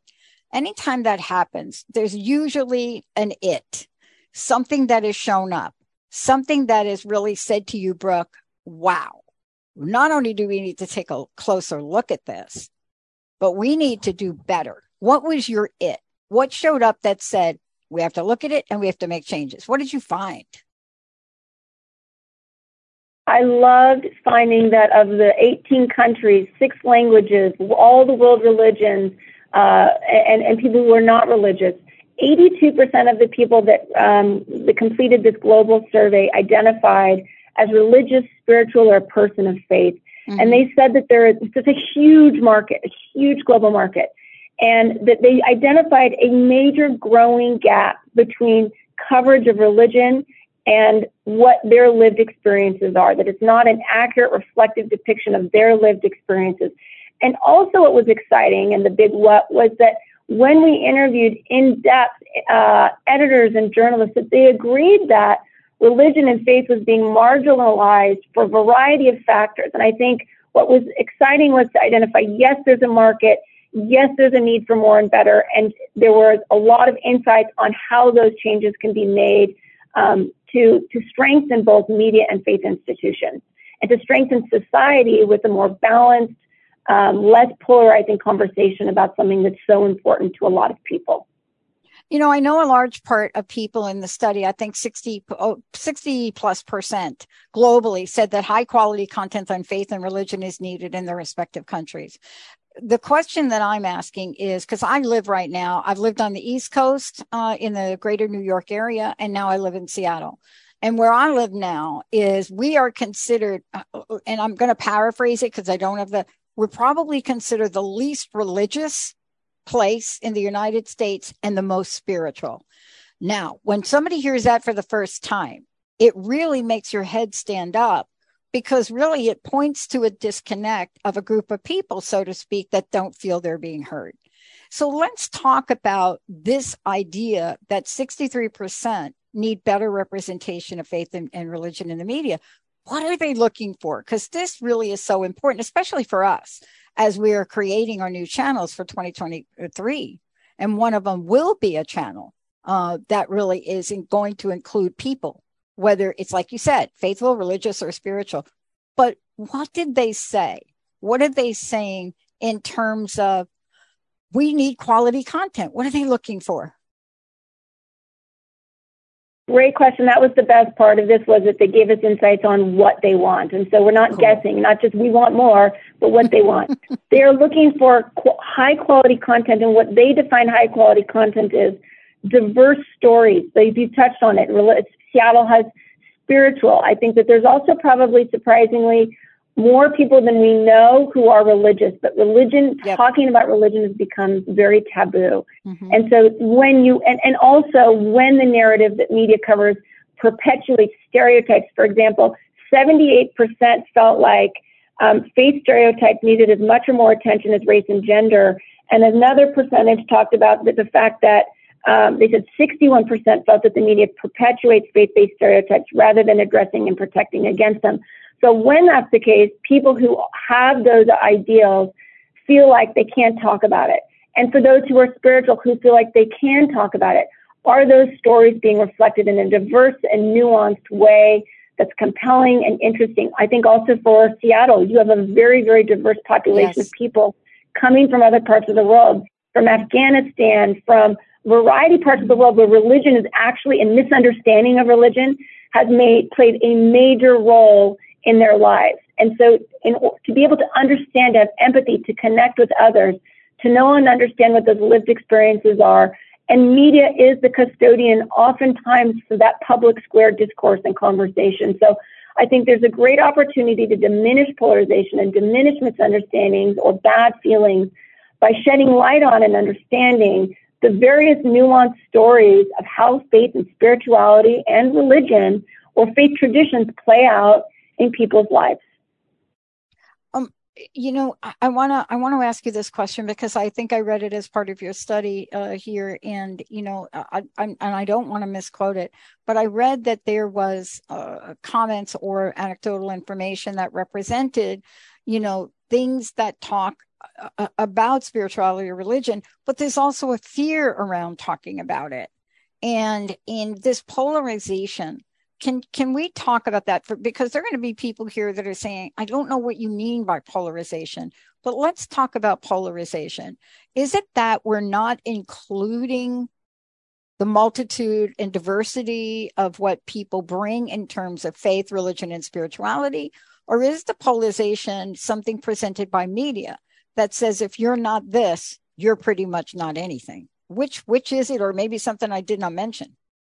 S3: anytime that happens, there's usually an it, something that has shown up, something that has really said to you, Brooke, wow, not only do we need to take a closer look at this, but we need to do better. What was your it? What showed up that said, we have to look at it and we have to make changes? What did you find?
S10: I loved finding that of the 18 countries, 6 languages, all the world religions, and people who are not religious, 82% of the people that completed this global survey identified as religious, spiritual, or a person of faith. Mm-hmm. And they said that there is just a huge market, a huge global market, and that they identified a major growing gap between coverage of religion and what their lived experiences are, that it's not an accurate, reflective depiction of their lived experiences. And also what was exciting, and the big what, was that when we interviewed in-depth editors and journalists, that they agreed that religion and faith was being marginalized for a variety of factors. And I think what was exciting was to identify, yes, there's a market, yes, there's a need for more and better, and there was a lot of insights on how those changes can be made to strengthen both media and faith institutions, and to strengthen society with a more balanced, less polarizing conversation about something that's so important to a lot of people.
S3: You know, I know a large part of people in the study, I think 60 plus percent globally, said that high quality content on faith and religion is needed in their respective countries. The question that I'm asking is, because I live right now, I've lived on the East Coast in the greater New York area, and now I live in Seattle. And where I live now is we are considered, and I'm going to paraphrase it because I don't have we're probably considered the least religious place in the United States and the most spiritual. Now, when somebody hears that for the first time, it really makes your head stand up, because really it points to a disconnect of a group of people, so to speak, that don't feel they're being heard. So let's talk about this idea that 63% need better representation of faith and religion in the media. What are they looking for? Because this really is so important, especially for us as we are creating our new channels for 2023. And one of them will be a channel that really is going to include people, whether it's, like you said, faithful, religious, or spiritual. But what did they say? What are they saying in terms of, we need quality content? What are they looking for?
S10: Great question. That was the best part of this, was that they gave us insights on what they want. And so we're not guessing, not just we want more, but what they want. They are looking for high quality content, and what they define high quality content is diverse stories. So you touched on it. Seattle has spiritual. I think that there's also probably surprisingly more people than we know who are religious, but religion, talking about religion has become very taboo. Mm-hmm. And so when and also when the narrative that media covers perpetuates stereotypes, for example, 78% felt like faith stereotypes needed as much or more attention as race and gender. And another percentage talked about the fact that they said 61% felt that the media perpetuates faith-based stereotypes rather than addressing and protecting against them. So when that's the case, people who have those ideals feel like they can't talk about it. And for those who are spiritual, who feel like they can talk about it, are those stories being reflected in a diverse and nuanced way that's compelling and interesting? I think also for Seattle, you have a very, very diverse population of people coming from other parts of the world, from Afghanistan, from a variety of parts of the world where religion is actually, and misunderstanding of religion has played a major role in their lives. And so to be able to understand, to have empathy, to connect with others, to know and understand what those lived experiences are. And media is the custodian oftentimes for that public square discourse and conversation. So I think there's a great opportunity to diminish polarization and diminish misunderstandings or bad feelings by shedding light on and understanding the various nuanced stories of how faith and spirituality and religion or faith traditions play out in people's lives.
S3: You know, I want to ask you this question, because I think I read it as part of your study here, and you know, I don't want to misquote it, but I read that there was comments or anecdotal information that represented, you know, things that talk about spirituality or religion, but there's also a fear around talking about it. And in this polarization, can we talk about that? Because there are going to be people here that are saying, I don't know what you mean by polarization, but let's talk about polarization. Is it that we're not including the multitude and diversity of what people bring in terms of faith, religion, and spirituality? Or is the polarization something presented by media that says, if you're not this, you're pretty much not anything? Which is it? Or maybe something I did not mention.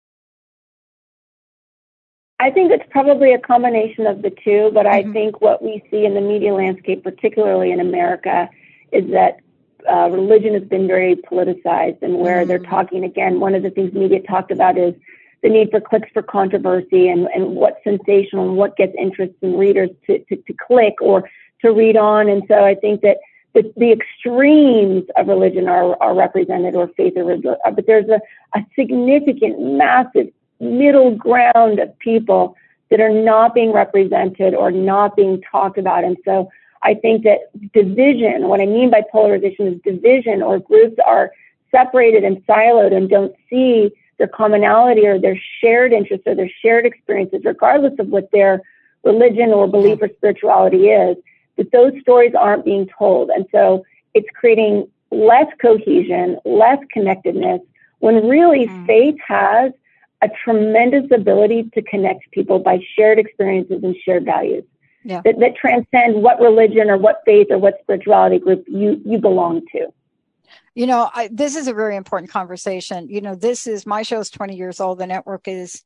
S10: I think it's probably a combination of the two, but I think what we see in the media landscape, particularly in America, is that religion has been very politicized, and where they're talking, again, one of the things media talked about is the need for clicks for controversy and what's sensational and what gets interest in readers to click or to read on. And so I think that the extremes of religion are represented, or faith, or religion, but there's a significant, massive middle ground of people that are not being represented or not being talked about. And so I think that division, what I mean by polarization is division, or groups are separated and siloed and don't see their commonality or their shared interests or their shared experiences, regardless of what their religion or belief or spirituality is, that those stories aren't being told. And so it's creating less cohesion, less connectedness, when really faith has a tremendous ability to connect people by shared experiences and shared values that transcend what religion or what faith or what spirituality group you belong to.
S3: You know, this is a very important conversation. You know, my show is 20 years old. The network is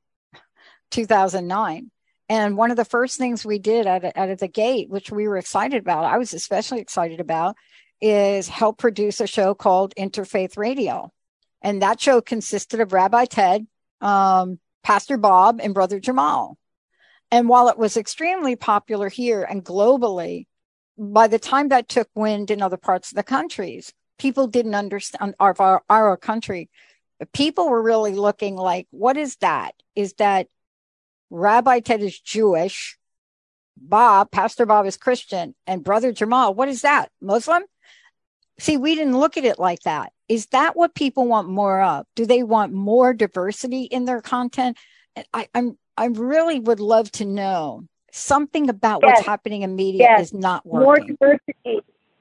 S3: 2009. And one of the first things we did out of the gate, which we were excited about, I was especially excited about, is help produce a show called Interfaith Radio. And that show consisted of Rabbi Ted, Pastor Bob, and Brother Jamal. And while it was extremely popular here and globally, by the time that took wind in other parts of the countries, people didn't understand our country. People were really looking like, what is that? Is that Rabbi Ted is Jewish, Pastor Bob is Christian, and Brother Jamal, what is that? Muslim? See, we didn't look at it like that. Is that what people want more of? Do they want more diversity in their content? I really would love to know something about what's happening in media is not working.
S10: More diversity.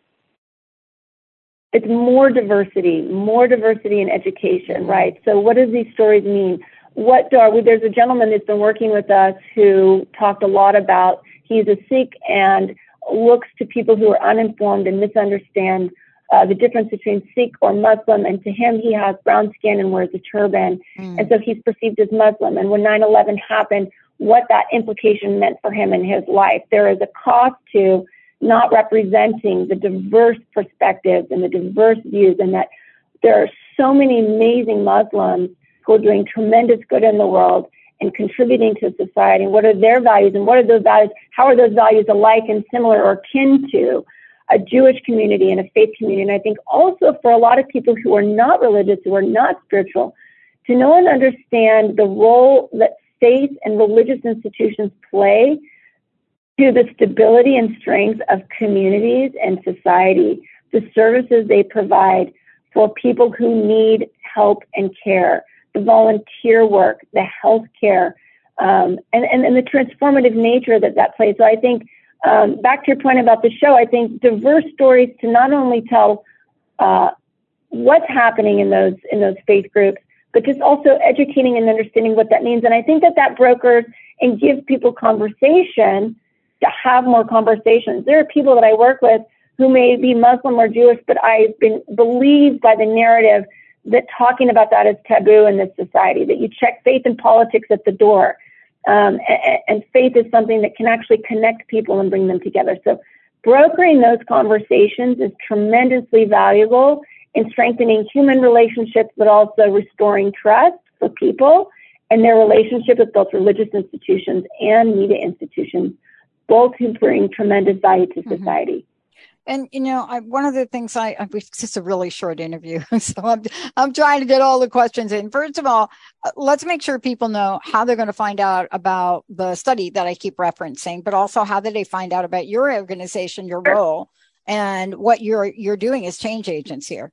S10: It's more diversity in education, right? So what do these stories mean? There's a gentleman that's been working with us who talked a lot about, he's a Sikh and looks to people who are uninformed and misunderstand the difference between Sikh or Muslim. And to him, he has brown skin and wears a turban. And so he's perceived as Muslim. And when 9/11 happened, what that implication meant for him in his life. There is a cost to not representing the diverse perspectives and the diverse views, and that there are so many amazing Muslims who are doing tremendous good in the world and contributing to society. What are their values, and what are those values? How are those values alike and similar or akin to a Jewish community and a faith community? And I think also for a lot of people who are not religious, who are not spiritual, to know and understand the role that faith and religious institutions play to the stability and strength of communities and society, the services they provide for people who need help and care, the volunteer work, the health care, and the transformative nature that plays. So I think, back to your point about the show, I think diverse stories to not only tell what's happening in those faith groups, but just also educating and understanding what that means. And I think that brokers and gives people conversation to have more conversations. There are people that I work with who may be Muslim or Jewish, but I've been believed by the narrative that talking about that is taboo in this society, that you check faith and politics at the door. And faith is something that can actually connect people and bring them together. So brokering those conversations is tremendously valuable in strengthening human relationships, but also restoring trust for people and their relationship with both religious institutions and media institutions, both who bring tremendous value to society.
S3: And, you know, one of the things it's just a really short interview, so I'm trying to get all the questions in. First of all, let's make sure people know how they're going to find out about the study that I keep referencing, but also how do they find out about your organization, your role,
S2: And what you're doing is change agents here.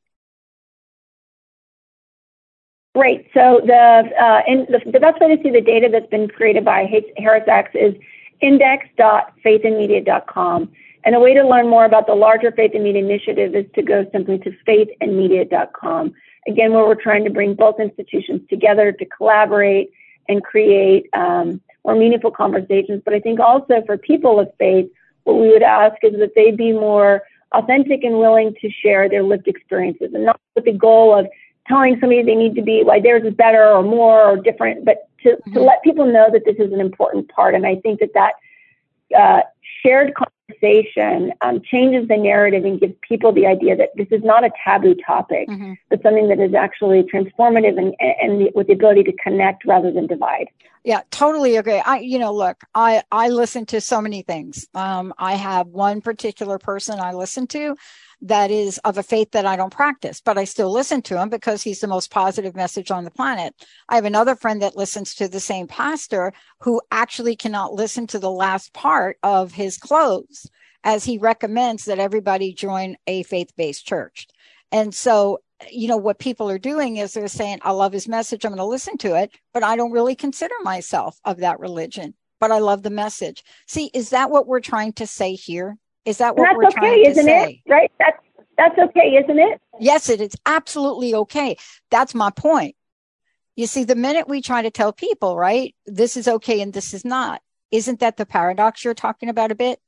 S10: Great. So the best way to see the data that's been created by HarrisX is index.faithandmedia.com. And a way to learn more about the larger Faith and Media initiative is to go simply to faithandmedia.com. Again, where we're trying to bring both institutions together to collaborate and create more meaningful conversations. But I think also for people of faith, what we would ask is that they be more authentic and willing to share their lived experiences, and not with the goal of telling somebody they need to be, like, theirs is better or more or different, but to let people know that this is an important part. And I think that shared conversation changes the narrative and gives people the idea that this is not a taboo topic, but something that is actually transformative and with the ability to connect rather than divide.
S2: Yeah, totally agree. I listen to so many things. I have one particular person I listen to that is of a faith that I don't practice, but I still listen to him because he's the most positive message on the planet. I have another friend that listens to the same pastor who actually cannot listen to the last part of his close, as he recommends that everybody join a faith-based church. And so, what people are doing is they're saying, I love his message, I'm going to listen to it, but I don't really consider myself of that religion, but I love the message. See, is that what we're trying to say here? Is that what we're trying to say? That's okay, isn't
S10: it? Right? That's okay, isn't it?
S2: Yes, it is absolutely okay. That's my point. You see, the minute we try to tell people, right, this is okay and this is not, isn't that the paradox you're talking about a bit?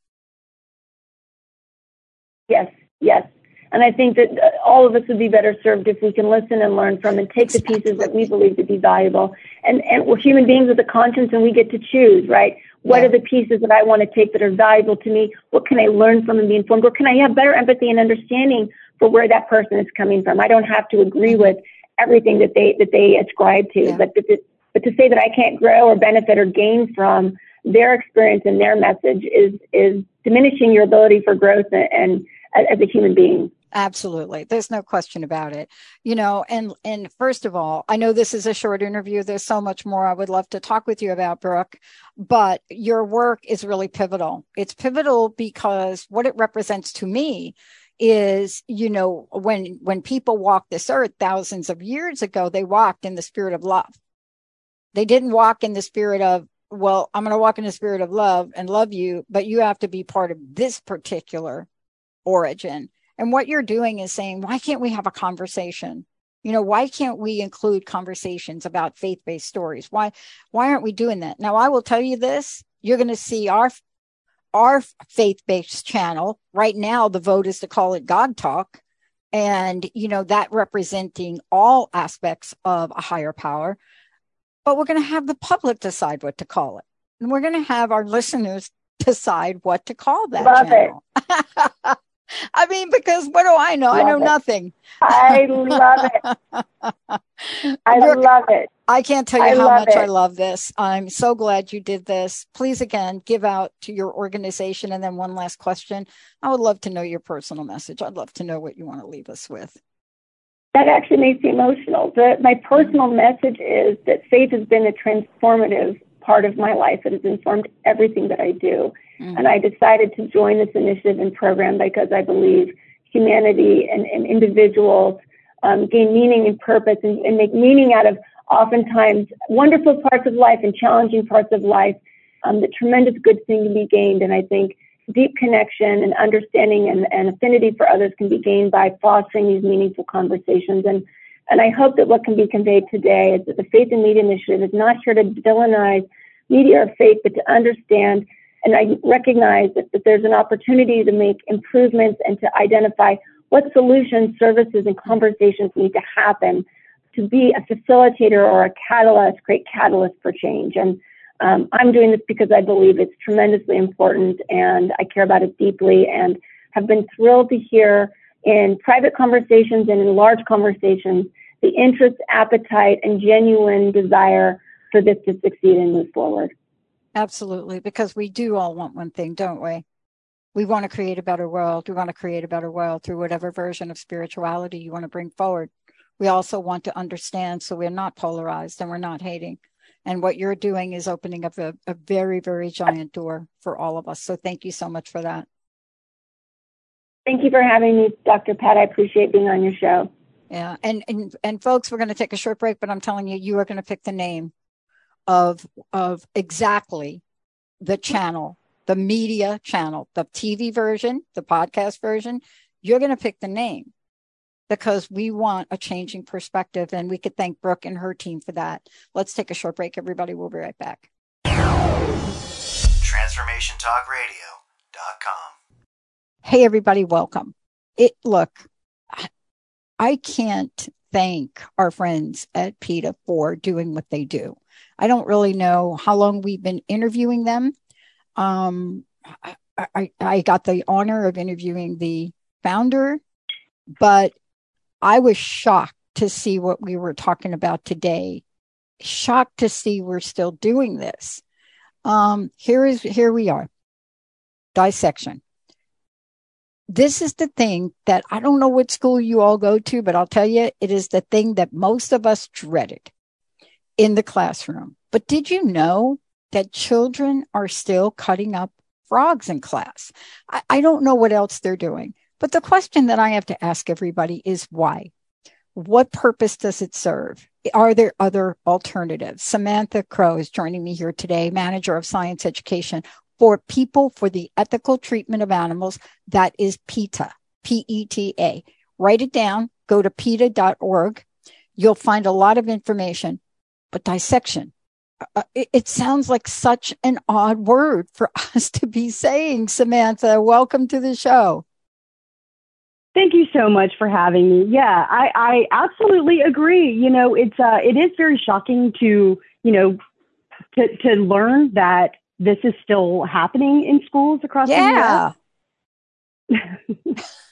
S10: Yes. And I think that all of us would be better served if we can listen and learn from and take the pieces that we believe to be valuable. And we're human beings with a conscience, and we get to choose, right? What are the pieces that I want to take that are valuable to me? What can I learn from and be informed? Or can I have better empathy and understanding for where that person is coming from? I don't have to agree with everything that they ascribe to, but to say that I can't grow or benefit or gain from their experience and their message is diminishing your ability for growth and as a human being.
S2: Absolutely. There's no question about it. And first of all, I know this is a short interview. There's so much more I would love to talk with you about, Brooke, but your work is really pivotal. It's pivotal because what it represents to me is, when people walked this earth thousands of years ago, they walked in the spirit of love. They didn't walk in the spirit of, well, I'm going to walk in the spirit of love and love you, but you have to be part of this particular origin. And what you're doing is saying, why can't we have a conversation? Why can't we include conversations about faith-based stories? Why aren't we doing that? Now, I will tell you this, you're going to see our faith-based channel. Right now, the vote is to call it God Talk. And, that representing all aspects of a higher power. But we're going to have the public decide what to call it. And we're going to have our listeners decide what to call that channel. It. I mean, because what do I know? I know nothing.
S10: I love it. I love it.
S2: I can't tell you how much I love this. I'm so glad you did this. Please, again, give out to your organization. And then one last question. I would love to know your personal message. I'd love to know what you want to leave us with.
S10: That actually makes me emotional. My personal message is that faith has been a transformative part of my life. It has informed everything that I do. And I decided to join this initiative and program because I believe humanity and individuals gain meaning and purpose and make meaning out of oftentimes wonderful parts of life and challenging parts of life. The tremendous good thing can be gained. And I think deep connection and understanding and affinity for others can be gained by fostering these meaningful conversations. And I hope that what can be conveyed today is that the Faith and Media Initiative is not here to villainize media or faith, but to understand. And I recognize that there's an opportunity to make improvements and to identify what solutions, services, and conversations need to happen to be a facilitator or a great catalyst for change. And I'm doing this because I believe it's tremendously important and I care about it deeply, and have been thrilled to hear in private conversations and in large conversations the interest, appetite, and genuine desire for this to succeed and move forward.
S2: Absolutely, because we do all want one thing, don't we? We want to create a better world. We want to create a better world through whatever version of spirituality you want to bring forward. We also want to understand so we're not polarized and we're not hating. And what you're doing is opening up a very, very giant door for all of us. So thank you so much for that.
S10: Thank you for having me, Dr. Pat. I appreciate being on your show.
S3: Yeah. And folks, we're going to take a short break, but I'm telling you, you are going to pick the name of exactly the channel, the media channel, the TV version, the podcast version. You're going to pick the name because we want a changing perspective, and we could thank Brooke and her team for that. Let's take a short break, everybody. We'll be right back.
S11: TransformationTalkRadio.com.
S3: Hey, everybody, welcome. Look, I can't thank our friends at PETA for doing what they do. I don't really know how long we've been interviewing them. I got the honor of interviewing the founder, but I was shocked to see what we were talking about today. Shocked to see we're still doing this. Here we are. Dissection. This is the thing that I don't know what school you all go to, but I'll tell you, it is the thing that most of us dreaded in the classroom. But did you know that children are still cutting up frogs in class? I don't know what else they're doing. But the question that I have to ask everybody is why? What purpose does it serve? Are there other alternatives? Samantha Crow is joining me here today, Manager of Science Education for People for the Ethical Treatment of Animals. That is PETA, P-E-T-A. Write it down. Go to PETA.org. You'll find a lot of information. But dissection, it sounds like such an odd word for us to be saying. Samantha, welcome to the show.
S12: Thank you so much for having me. Yeah, I absolutely agree. You know, it is very shocking to learn that this is still happening in schools across the U.S.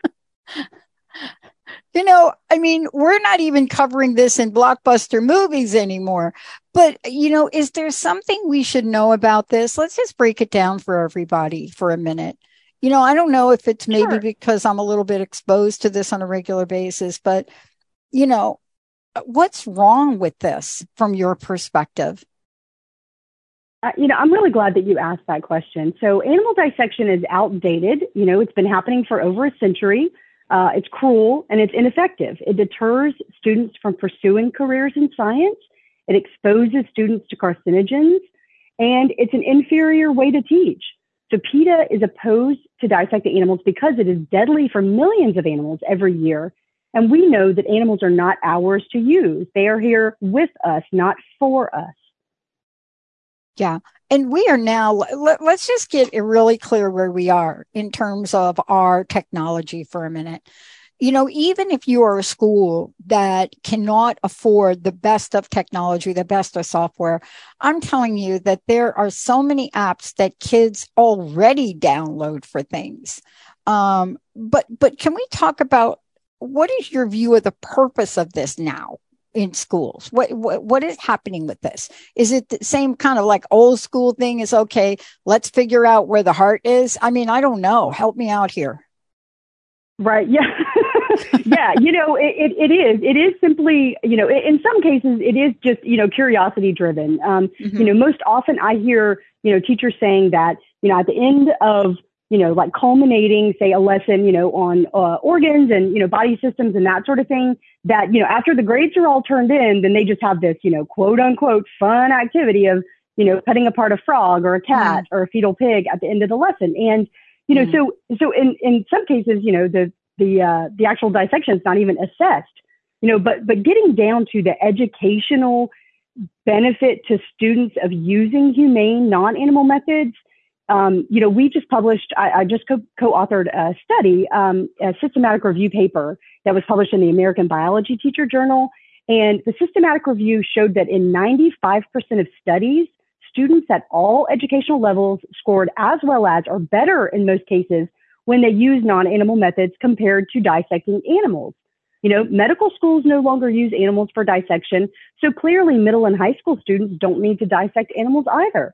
S3: You know, I mean, we're not even covering this in blockbuster movies anymore. But, you know, is there something we should know about this? Let's just break it down for everybody for a minute. You know, I don't know if it's maybe because I'm a little bit exposed to this on a regular basis, but, you know, what's wrong with this from your perspective?
S12: I'm really glad that you asked that question. So animal dissection is outdated. You know, it's been happening for over a century. It's cruel and it's ineffective. It deters students from pursuing careers in science. It exposes students to carcinogens, and it's an inferior way to teach. So PETA is opposed to dissecting animals because it is deadly for millions of animals every year. And we know that animals are not ours to use. They are here with us, not for us.
S3: Yeah. And we are now, let's just get it really clear where we are in terms of our technology for a minute. You know, even if you are a school that cannot afford the best of technology, the best of software, I'm telling you that there are so many apps that kids already download for things. But can we talk about what is your view of the purpose of this now in schools? What is happening with this? Is it the same kind of like old school thing? Is okay, let's figure out where the heart is. I mean, I don't know. Help me out here.
S12: Right. Yeah. Yeah. You know, it is simply, you know, in some cases it is just, you know, curiosity driven. You know, most often I hear, you know, teachers saying that, you know, at the end of, you know, like culminating, say, a lesson, you know, on organs and, you know, body systems and that sort of thing, that, you know, after the grades are all turned in, then they just have this, you know, quote unquote fun activity of, you know, cutting apart a frog or a cat or a fetal pig at the end of the lesson. And, you know, so in some cases, you know, the actual dissection is not even assessed, you know, but getting down to the educational benefit to students of using humane non-animal methods. You know, we just published, I just co-authored a study, a systematic review paper that was published in the American Biology Teacher Journal. And the systematic review showed that in 95% of studies, students at all educational levels scored as well as or better in most cases when they use non-animal methods compared to dissecting animals. You know, medical schools no longer use animals for dissection. So clearly middle and high school students don't need to dissect animals either.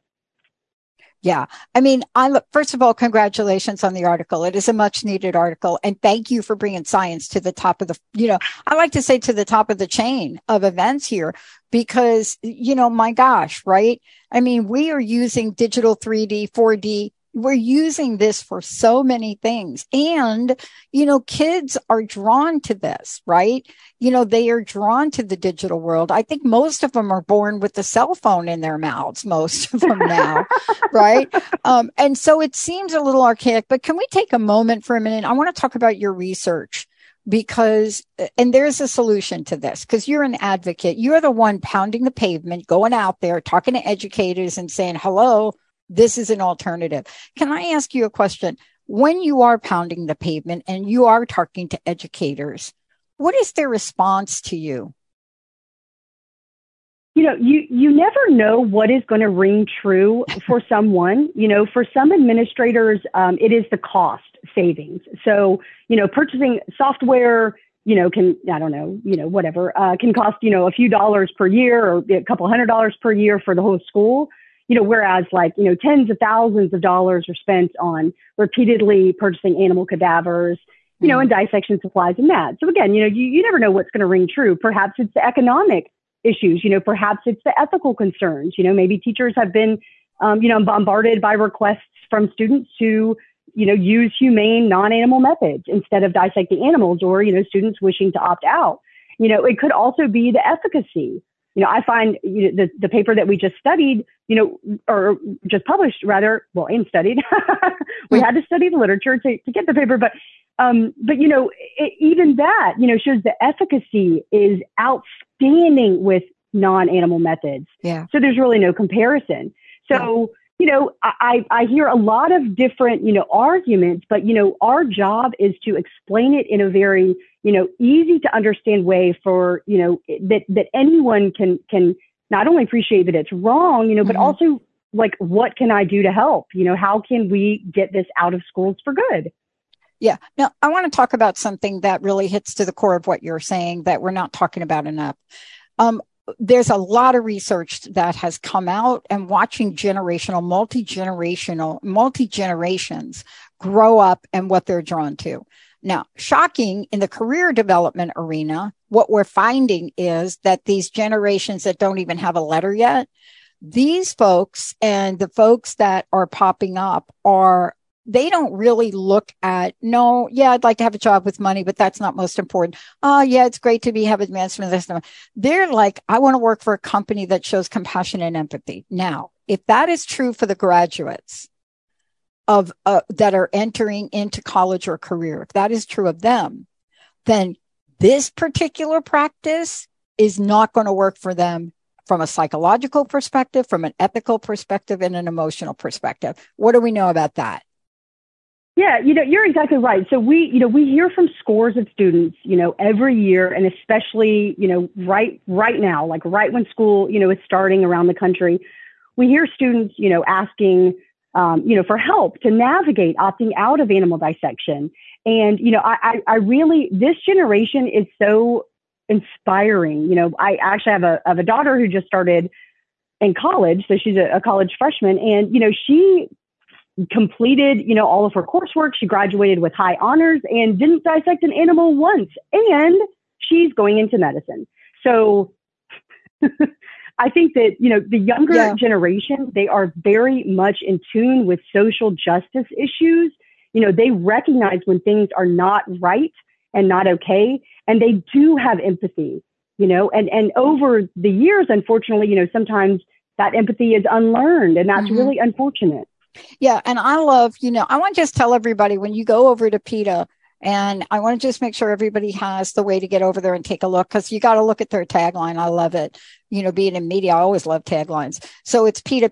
S3: Yeah. I mean, first of all, congratulations on the article. It is a much needed article. And thank you for bringing science to the top of the, you know, I like to say to the top of the chain of events here, because, you know, my gosh, right? I mean, we are using digital 3D, 4D we're using this for so many things. And, kids are drawn to this, right? They are drawn to the digital world. I think most of them are born with the cell phone in their mouths, most of them now, right? And so it seems a little archaic, but can we take a moment for a minute? I want to talk about your research and there's a solution to this, because you're an advocate. You're the one pounding the pavement, going out there, talking to educators and saying, hello, this is an alternative. Can I ask you a question? When you are pounding the pavement and you are talking to educators, what is their response to you?
S12: You never know what is going to ring true for someone. For some administrators, it is the cost savings. So, purchasing software, can cost, a few dollars per year or a couple $100 per year for the whole school. Whereas tens of thousands of dollars are spent on repeatedly purchasing animal cadavers, and dissection supplies and that. So again, you never know what's going to ring true. Perhaps it's the economic issues, perhaps it's the ethical concerns. Maybe teachers have been, bombarded by requests from students to, use humane non-animal methods instead of dissecting animals, or, students wishing to opt out. It could also be the efficacy. I find the paper that we just studied, or just published rather, and studied, we had to study the literature to get the paper, but even that, shows the efficacy is outstanding with non-animal methods.
S3: Yeah.
S12: So there's really no comparison. So, I hear a lot of different, arguments, but, our job is to explain it in a very, easy to understand way for, that anyone can not only appreciate that it's wrong, but also like, what can I do to help? How can we get this out of schools for good?
S3: Yeah. Now, I want to talk about something that really hits to the core of what you're saying that we're not talking about enough. There's a lot of research that has come out, and watching multi-generations grow up and what they're drawn to. Now, shocking in the career development arena, what we're finding is that these generations that don't even have a letter yet, these folks and the folks that are popping up they don't really look at, I'd like to have a job with money, but that's not most important. Oh, yeah, it's great to have advancement. They're like, I want to work for a company that shows compassion and empathy. Now, if that is true for the graduates of that are entering into college or career, if that is true of them, then this particular practice is not going to work for them from a psychological perspective, from an ethical perspective, and an emotional perspective. What do we know about that?
S12: Yeah, you're exactly right. So we hear from scores of students, every year, and especially, right now, like right when school, is starting around the country, we hear students, asking, for help to navigate opting out of animal dissection. And, I really, this generation is so inspiring. I actually have a daughter who just started in college. So she's a college freshman, and, she completed, all of her coursework. She graduated with high honors and didn't dissect an animal once. And she's going into medicine. So I think that, the younger generation, they are very much in tune with social justice issues. They recognize when things are not right and not okay. And they do have empathy, and over the years, unfortunately, sometimes that empathy is unlearned, and that's really unfortunate.
S3: Yeah. And I love, I want to just tell everybody, when you go over to PETA, and I want to just make sure everybody has the way to get over there and take a look, because you got to look at their tagline. I love it. Being in media, I always love taglines. So it's PETA,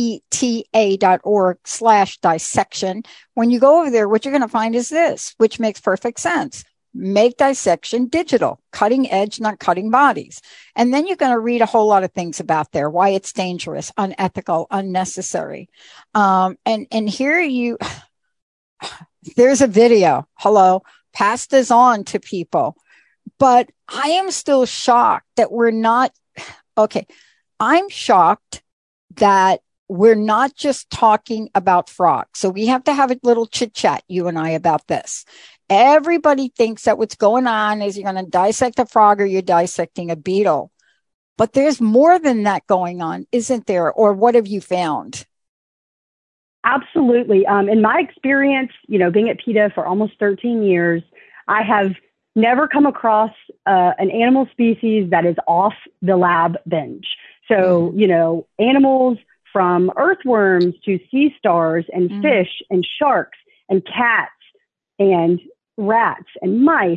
S3: PETA.org/dissection. When you go over there, what you're going to find is this, which makes perfect sense. Make dissection digital, cutting edge, not cutting bodies. And then you're going to read a whole lot of things about there, why it's dangerous, unethical, unnecessary. And here there's a video. Hello, pass this on to people. But I am still shocked that I'm shocked that we're not just talking about frogs. So we have to have a little chit chat, you and I, about this. Everybody thinks that what's going on is you're going to dissect a frog or you're dissecting a beetle. But there's more than that going on, isn't there? Or what have you found?
S12: Absolutely. In my experience, being at PETA for almost 13 years, I have never come across an animal species that is off the lab bench. So, animals from earthworms to sea stars and fish and sharks and cats and rats and mice,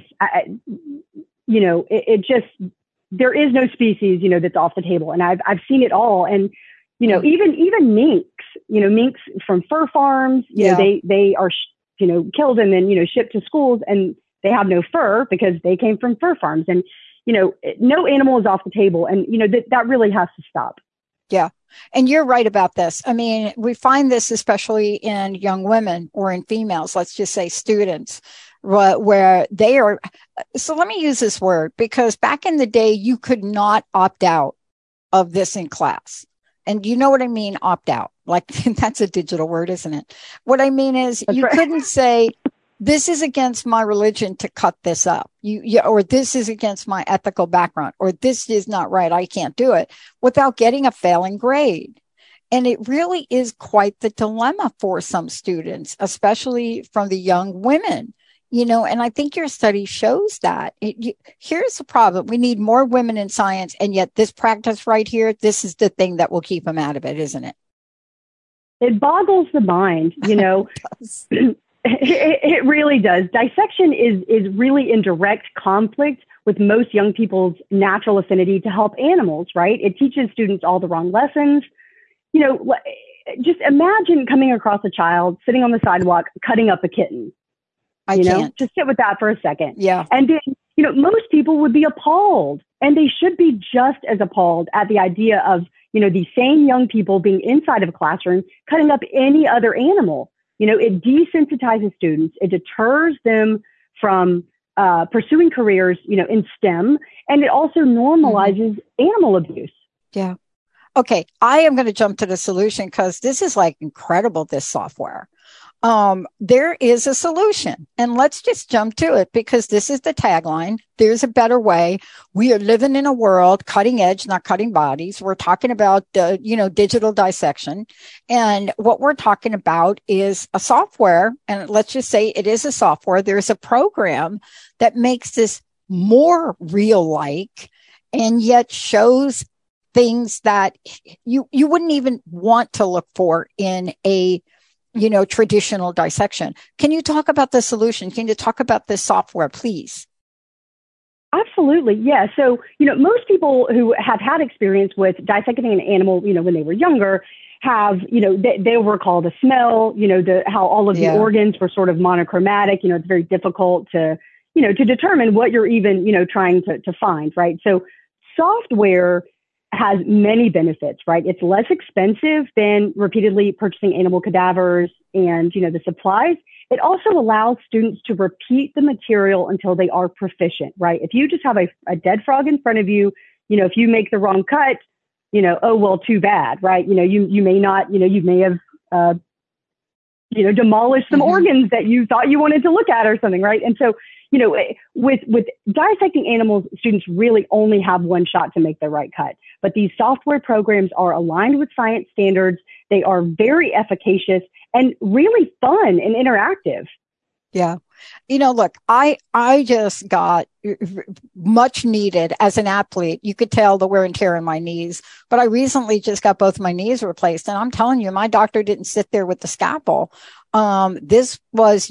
S12: it just, there is no species, that's off the table. And I've seen it all. And, even minks from fur farms, they are, killed and then, shipped to schools, and they have no fur because they came from fur farms. And, no animal is off the table. And, that really has to stop.
S3: Yeah. And you're right about this. I mean, we find this especially in young women or in females, let's just say students, where they are. So let me use this word, because back in the day, you could not opt out of this in class. And you know what I mean? Opt out. Like, that's a digital word, isn't it? What I mean is couldn't say, this is against my religion to cut this up, or this is against my ethical background, or this is not right, I can't do it, without getting a failing grade. And it really is quite the dilemma for some students, especially from the young women, and I think your study shows that. Here's the problem. We need more women in science, and yet this practice right here, this is the thing that will keep them out of it, isn't it?
S12: It boggles the mind, It really does. Dissection is really in direct conflict with most young people's natural affinity to help animals, right? It teaches students all the wrong lessons. Just imagine coming across a child sitting on the sidewalk, cutting up a kitten.
S3: I can't.
S12: Just sit with that for a second.
S3: Yeah.
S12: And then, most people would be appalled, and they should be just as appalled at the idea of, these same young people being inside of a classroom, cutting up any other animal. It desensitizes students. It deters them from pursuing careers, in STEM, and it also normalizes animal abuse.
S3: Yeah. Okay. I am going to jump to the solution, because this is like incredible, this software. There is a solution, and let's just jump to it, because this is the tagline. There's a better way. We are living in a world, cutting edge, not cutting bodies. We're talking about, digital dissection. And what we're talking about is a software. And let's just say it is a software. There's a program that makes this more real-like, and yet shows things that you wouldn't even want to look for in a traditional dissection. Can you talk about the solution? Can you talk about this software, please?
S12: Absolutely. Yeah. So, most people who have had experience with dissecting an animal, when they were younger, have, they recall the smell, how all of the organs were sort of monochromatic. It's very difficult to determine what you're even, trying to find, right? So software has many benefits, right? It's less expensive than repeatedly purchasing animal cadavers and, the supplies. It also allows students to repeat the material until they are proficient, right? If you just have a dead frog in front of you, if you make the wrong cut, oh, well, too bad, right? You may not, you may have, demolished some organs that you thought you wanted to look at or something, right? And so, with dissecting animals, students really only have one shot to make the right cut. But these software programs are aligned with science standards. They are very efficacious and really fun and interactive.
S3: Yeah. Look, I just got much needed as an athlete. You could tell the wear and tear in my knees, but I recently just got both my knees replaced. And I'm telling you, my doctor didn't sit there with the scalpel. This was,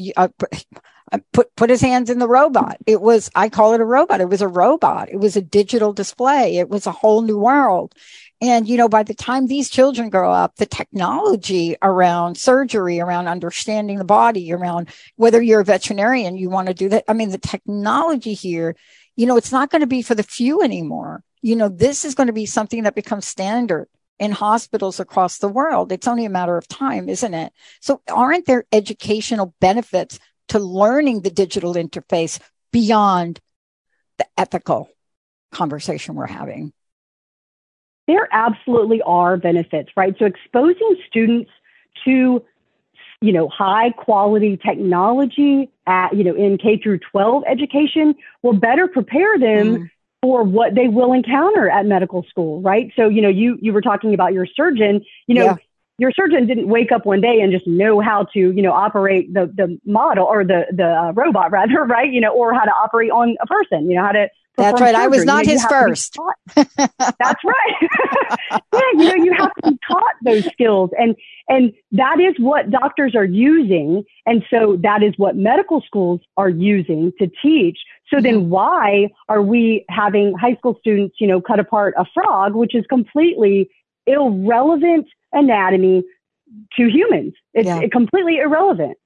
S3: put his hands in the robot. I call it a robot. It was a robot. It was a digital display. It was a whole new world. And, by the time these children grow up, the technology around surgery, around understanding the body, around whether you're a veterinarian, you want to do that. I mean, the technology here, it's not going to be for the few anymore. This is going to be something that becomes standard in hospitals across the world. It's only a matter of time, isn't it? So aren't there educational benefits to learning the digital interface beyond the ethical conversation we're having?
S12: There absolutely are benefits, right? So exposing students to, high quality technology at, in K through 12 education will better prepare them for what they will encounter at medical school, right? So, you were talking about your surgeon, your surgeon didn't wake up one day and just know how to, operate the model or the robot rather, right? Or how to operate on a person, how to.
S3: That's right. I was not his first.
S12: That's right. Yeah, you have to be taught those skills, and that is what doctors are using, and so that is what medical schools are using to teach. So then, why are we having high school students, cut apart a frog, which is completely irrelevant anatomy to humans? It's completely irrelevant.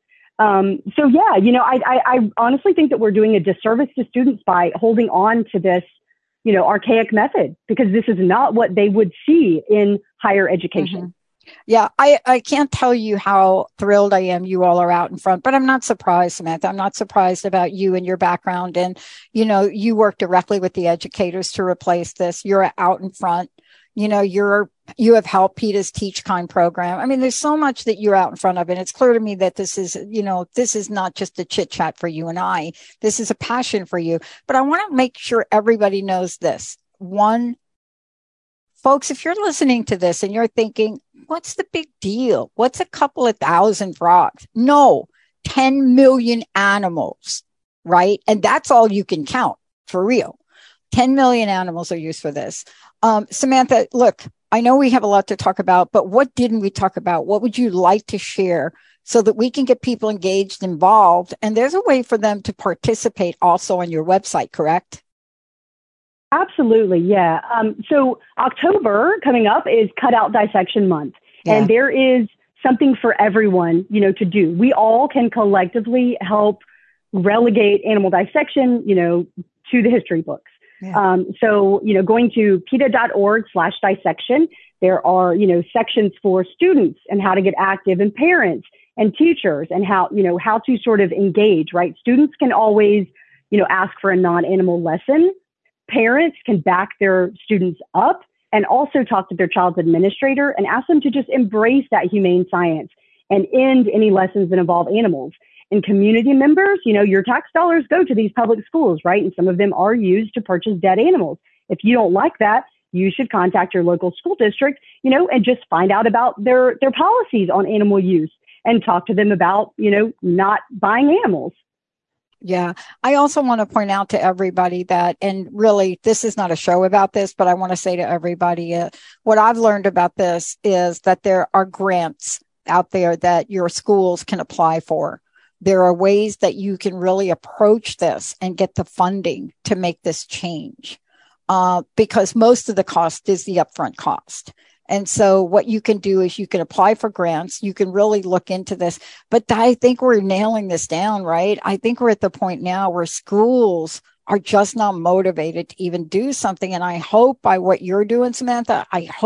S12: I honestly think that we're doing a disservice to students by holding on to this, archaic method, because this is not what they would see in higher education.
S3: Mm-hmm. Yeah, I can't tell you how thrilled I am you all are out in front, but I'm not surprised, Samantha. I'm not surprised about you and your background. And, you work directly with the educators to replace this. You're out in front. You have helped PETA's Teach Kind program. I mean, there's so much that you're out in front of, and it's clear to me that this is not just a chit chat for you and I. This is a passion for you. But I want to make sure everybody knows this. One, folks, if you're listening to this and you're thinking, what's the big deal? What's a couple of thousand frogs? No, 10 million animals, right? And that's all you can count, for real. 10 million animals are used for this. Samantha, look, I know we have a lot to talk about, but what didn't we talk about? What would you like to share so that we can get people engaged, involved? And there's a way for them to participate also on your website, correct?
S12: Absolutely, yeah. So October coming up is Cutout Dissection Month, and there is something for everyone, to do. We all can collectively help relegate animal dissection, to the history books. Yeah. Going to PETA.org/dissection, there are, sections for students and how to get active, and parents and teachers, and how to sort of engage, right? Students can always, ask for a non-animal lesson. Parents can back their students up and also talk to their child's administrator and ask them to just embrace that humane science and end any lessons that involve animals. And community members, your tax dollars go to these public schools, right? And some of them are used to purchase dead animals. If you don't like that, you should contact your local school district, and just find out about their policies on animal use and talk to them about, not buying animals.
S3: Yeah. I also want to point out to everybody that, and really, this is not a show about this, but I want to say to everybody, what I've learned about this is that there are grants out there that your schools can apply for. There are ways that you can really approach this and get the funding to make this change, because most of the cost is the upfront cost. And so what you can do is you can apply for grants. You can really look into this. But I think we're nailing this down, right? I think we're at the point now where schools are just not motivated to even do something. And I hope by what you're doing, Samantha,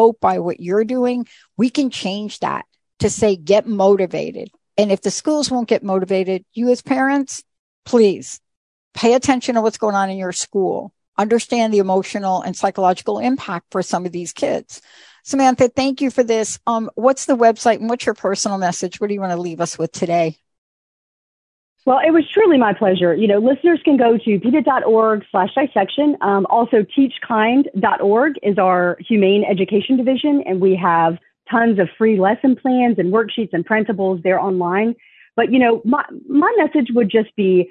S3: we can change that to say, get motivated. And if the schools won't get motivated, you as parents, please pay attention to what's going on in your school. Understand the emotional and psychological impact for some of these kids. Samantha, thank you for this. What's the website and what's your personal message? What do you want to leave us with today?
S12: Well, it was truly my pleasure. Listeners can go to PETA.org/dissection. Also, teachkind.org is our humane education division, and we have tons of free lesson plans and worksheets and printables there online. But, my message would just be,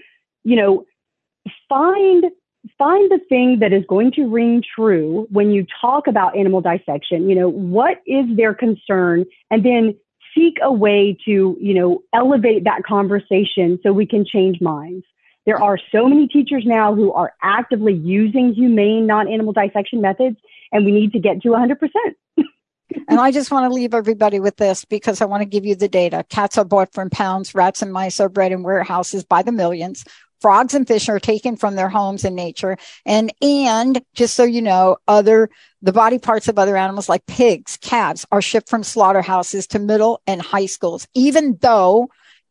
S12: find the thing that is going to ring true when you talk about animal dissection. What is their concern? And then seek a way to, elevate that conversation so we can change minds. There are so many teachers now who are actively using humane non-animal dissection methods, and we need to get to 100%.
S3: And I just want to leave everybody with this because I want to give you the data. Cats are bought from pounds. Rats and mice are bred in warehouses by the millions. Frogs and fish are taken from their homes in nature. And just so you know, the body parts of other animals like pigs, calves are shipped from slaughterhouses to middle and high schools, even though,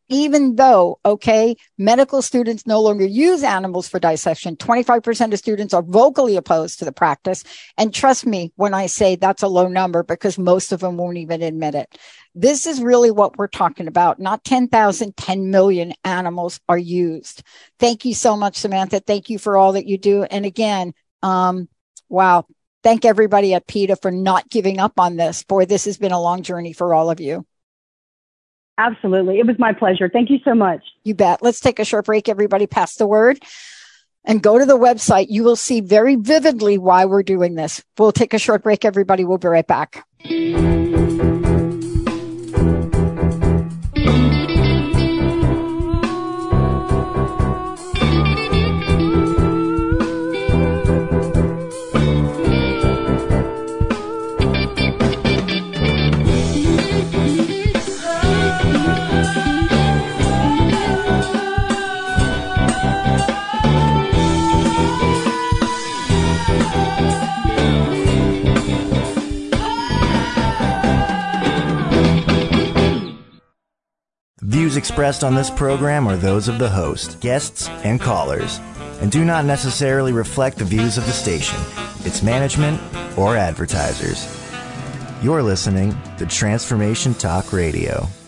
S3: medical students no longer use animals for dissection. 25% of students are vocally opposed to the practice. And trust me when I say that's a low number, because most of them won't even admit it. This is really what we're talking about. Not 10,000, 10 million animals are used. Thank you so much, Samantha. Thank you for all that you do. And again, wow, thank everybody at PETA for not giving up on this. Boy, this has been a long journey for all of you.
S12: Absolutely. It was my pleasure. Thank you so much.
S3: You bet. Let's take a short break. Everybody pass the word and go to the website. You will see very vividly why we're doing this. We'll take a short break. Everybody, we'll be right back.
S11: Views expressed on this program are those of the host, guests, and callers, and do not necessarily reflect the views of the station, its management, or advertisers. You're listening to Transformation Talk Radio.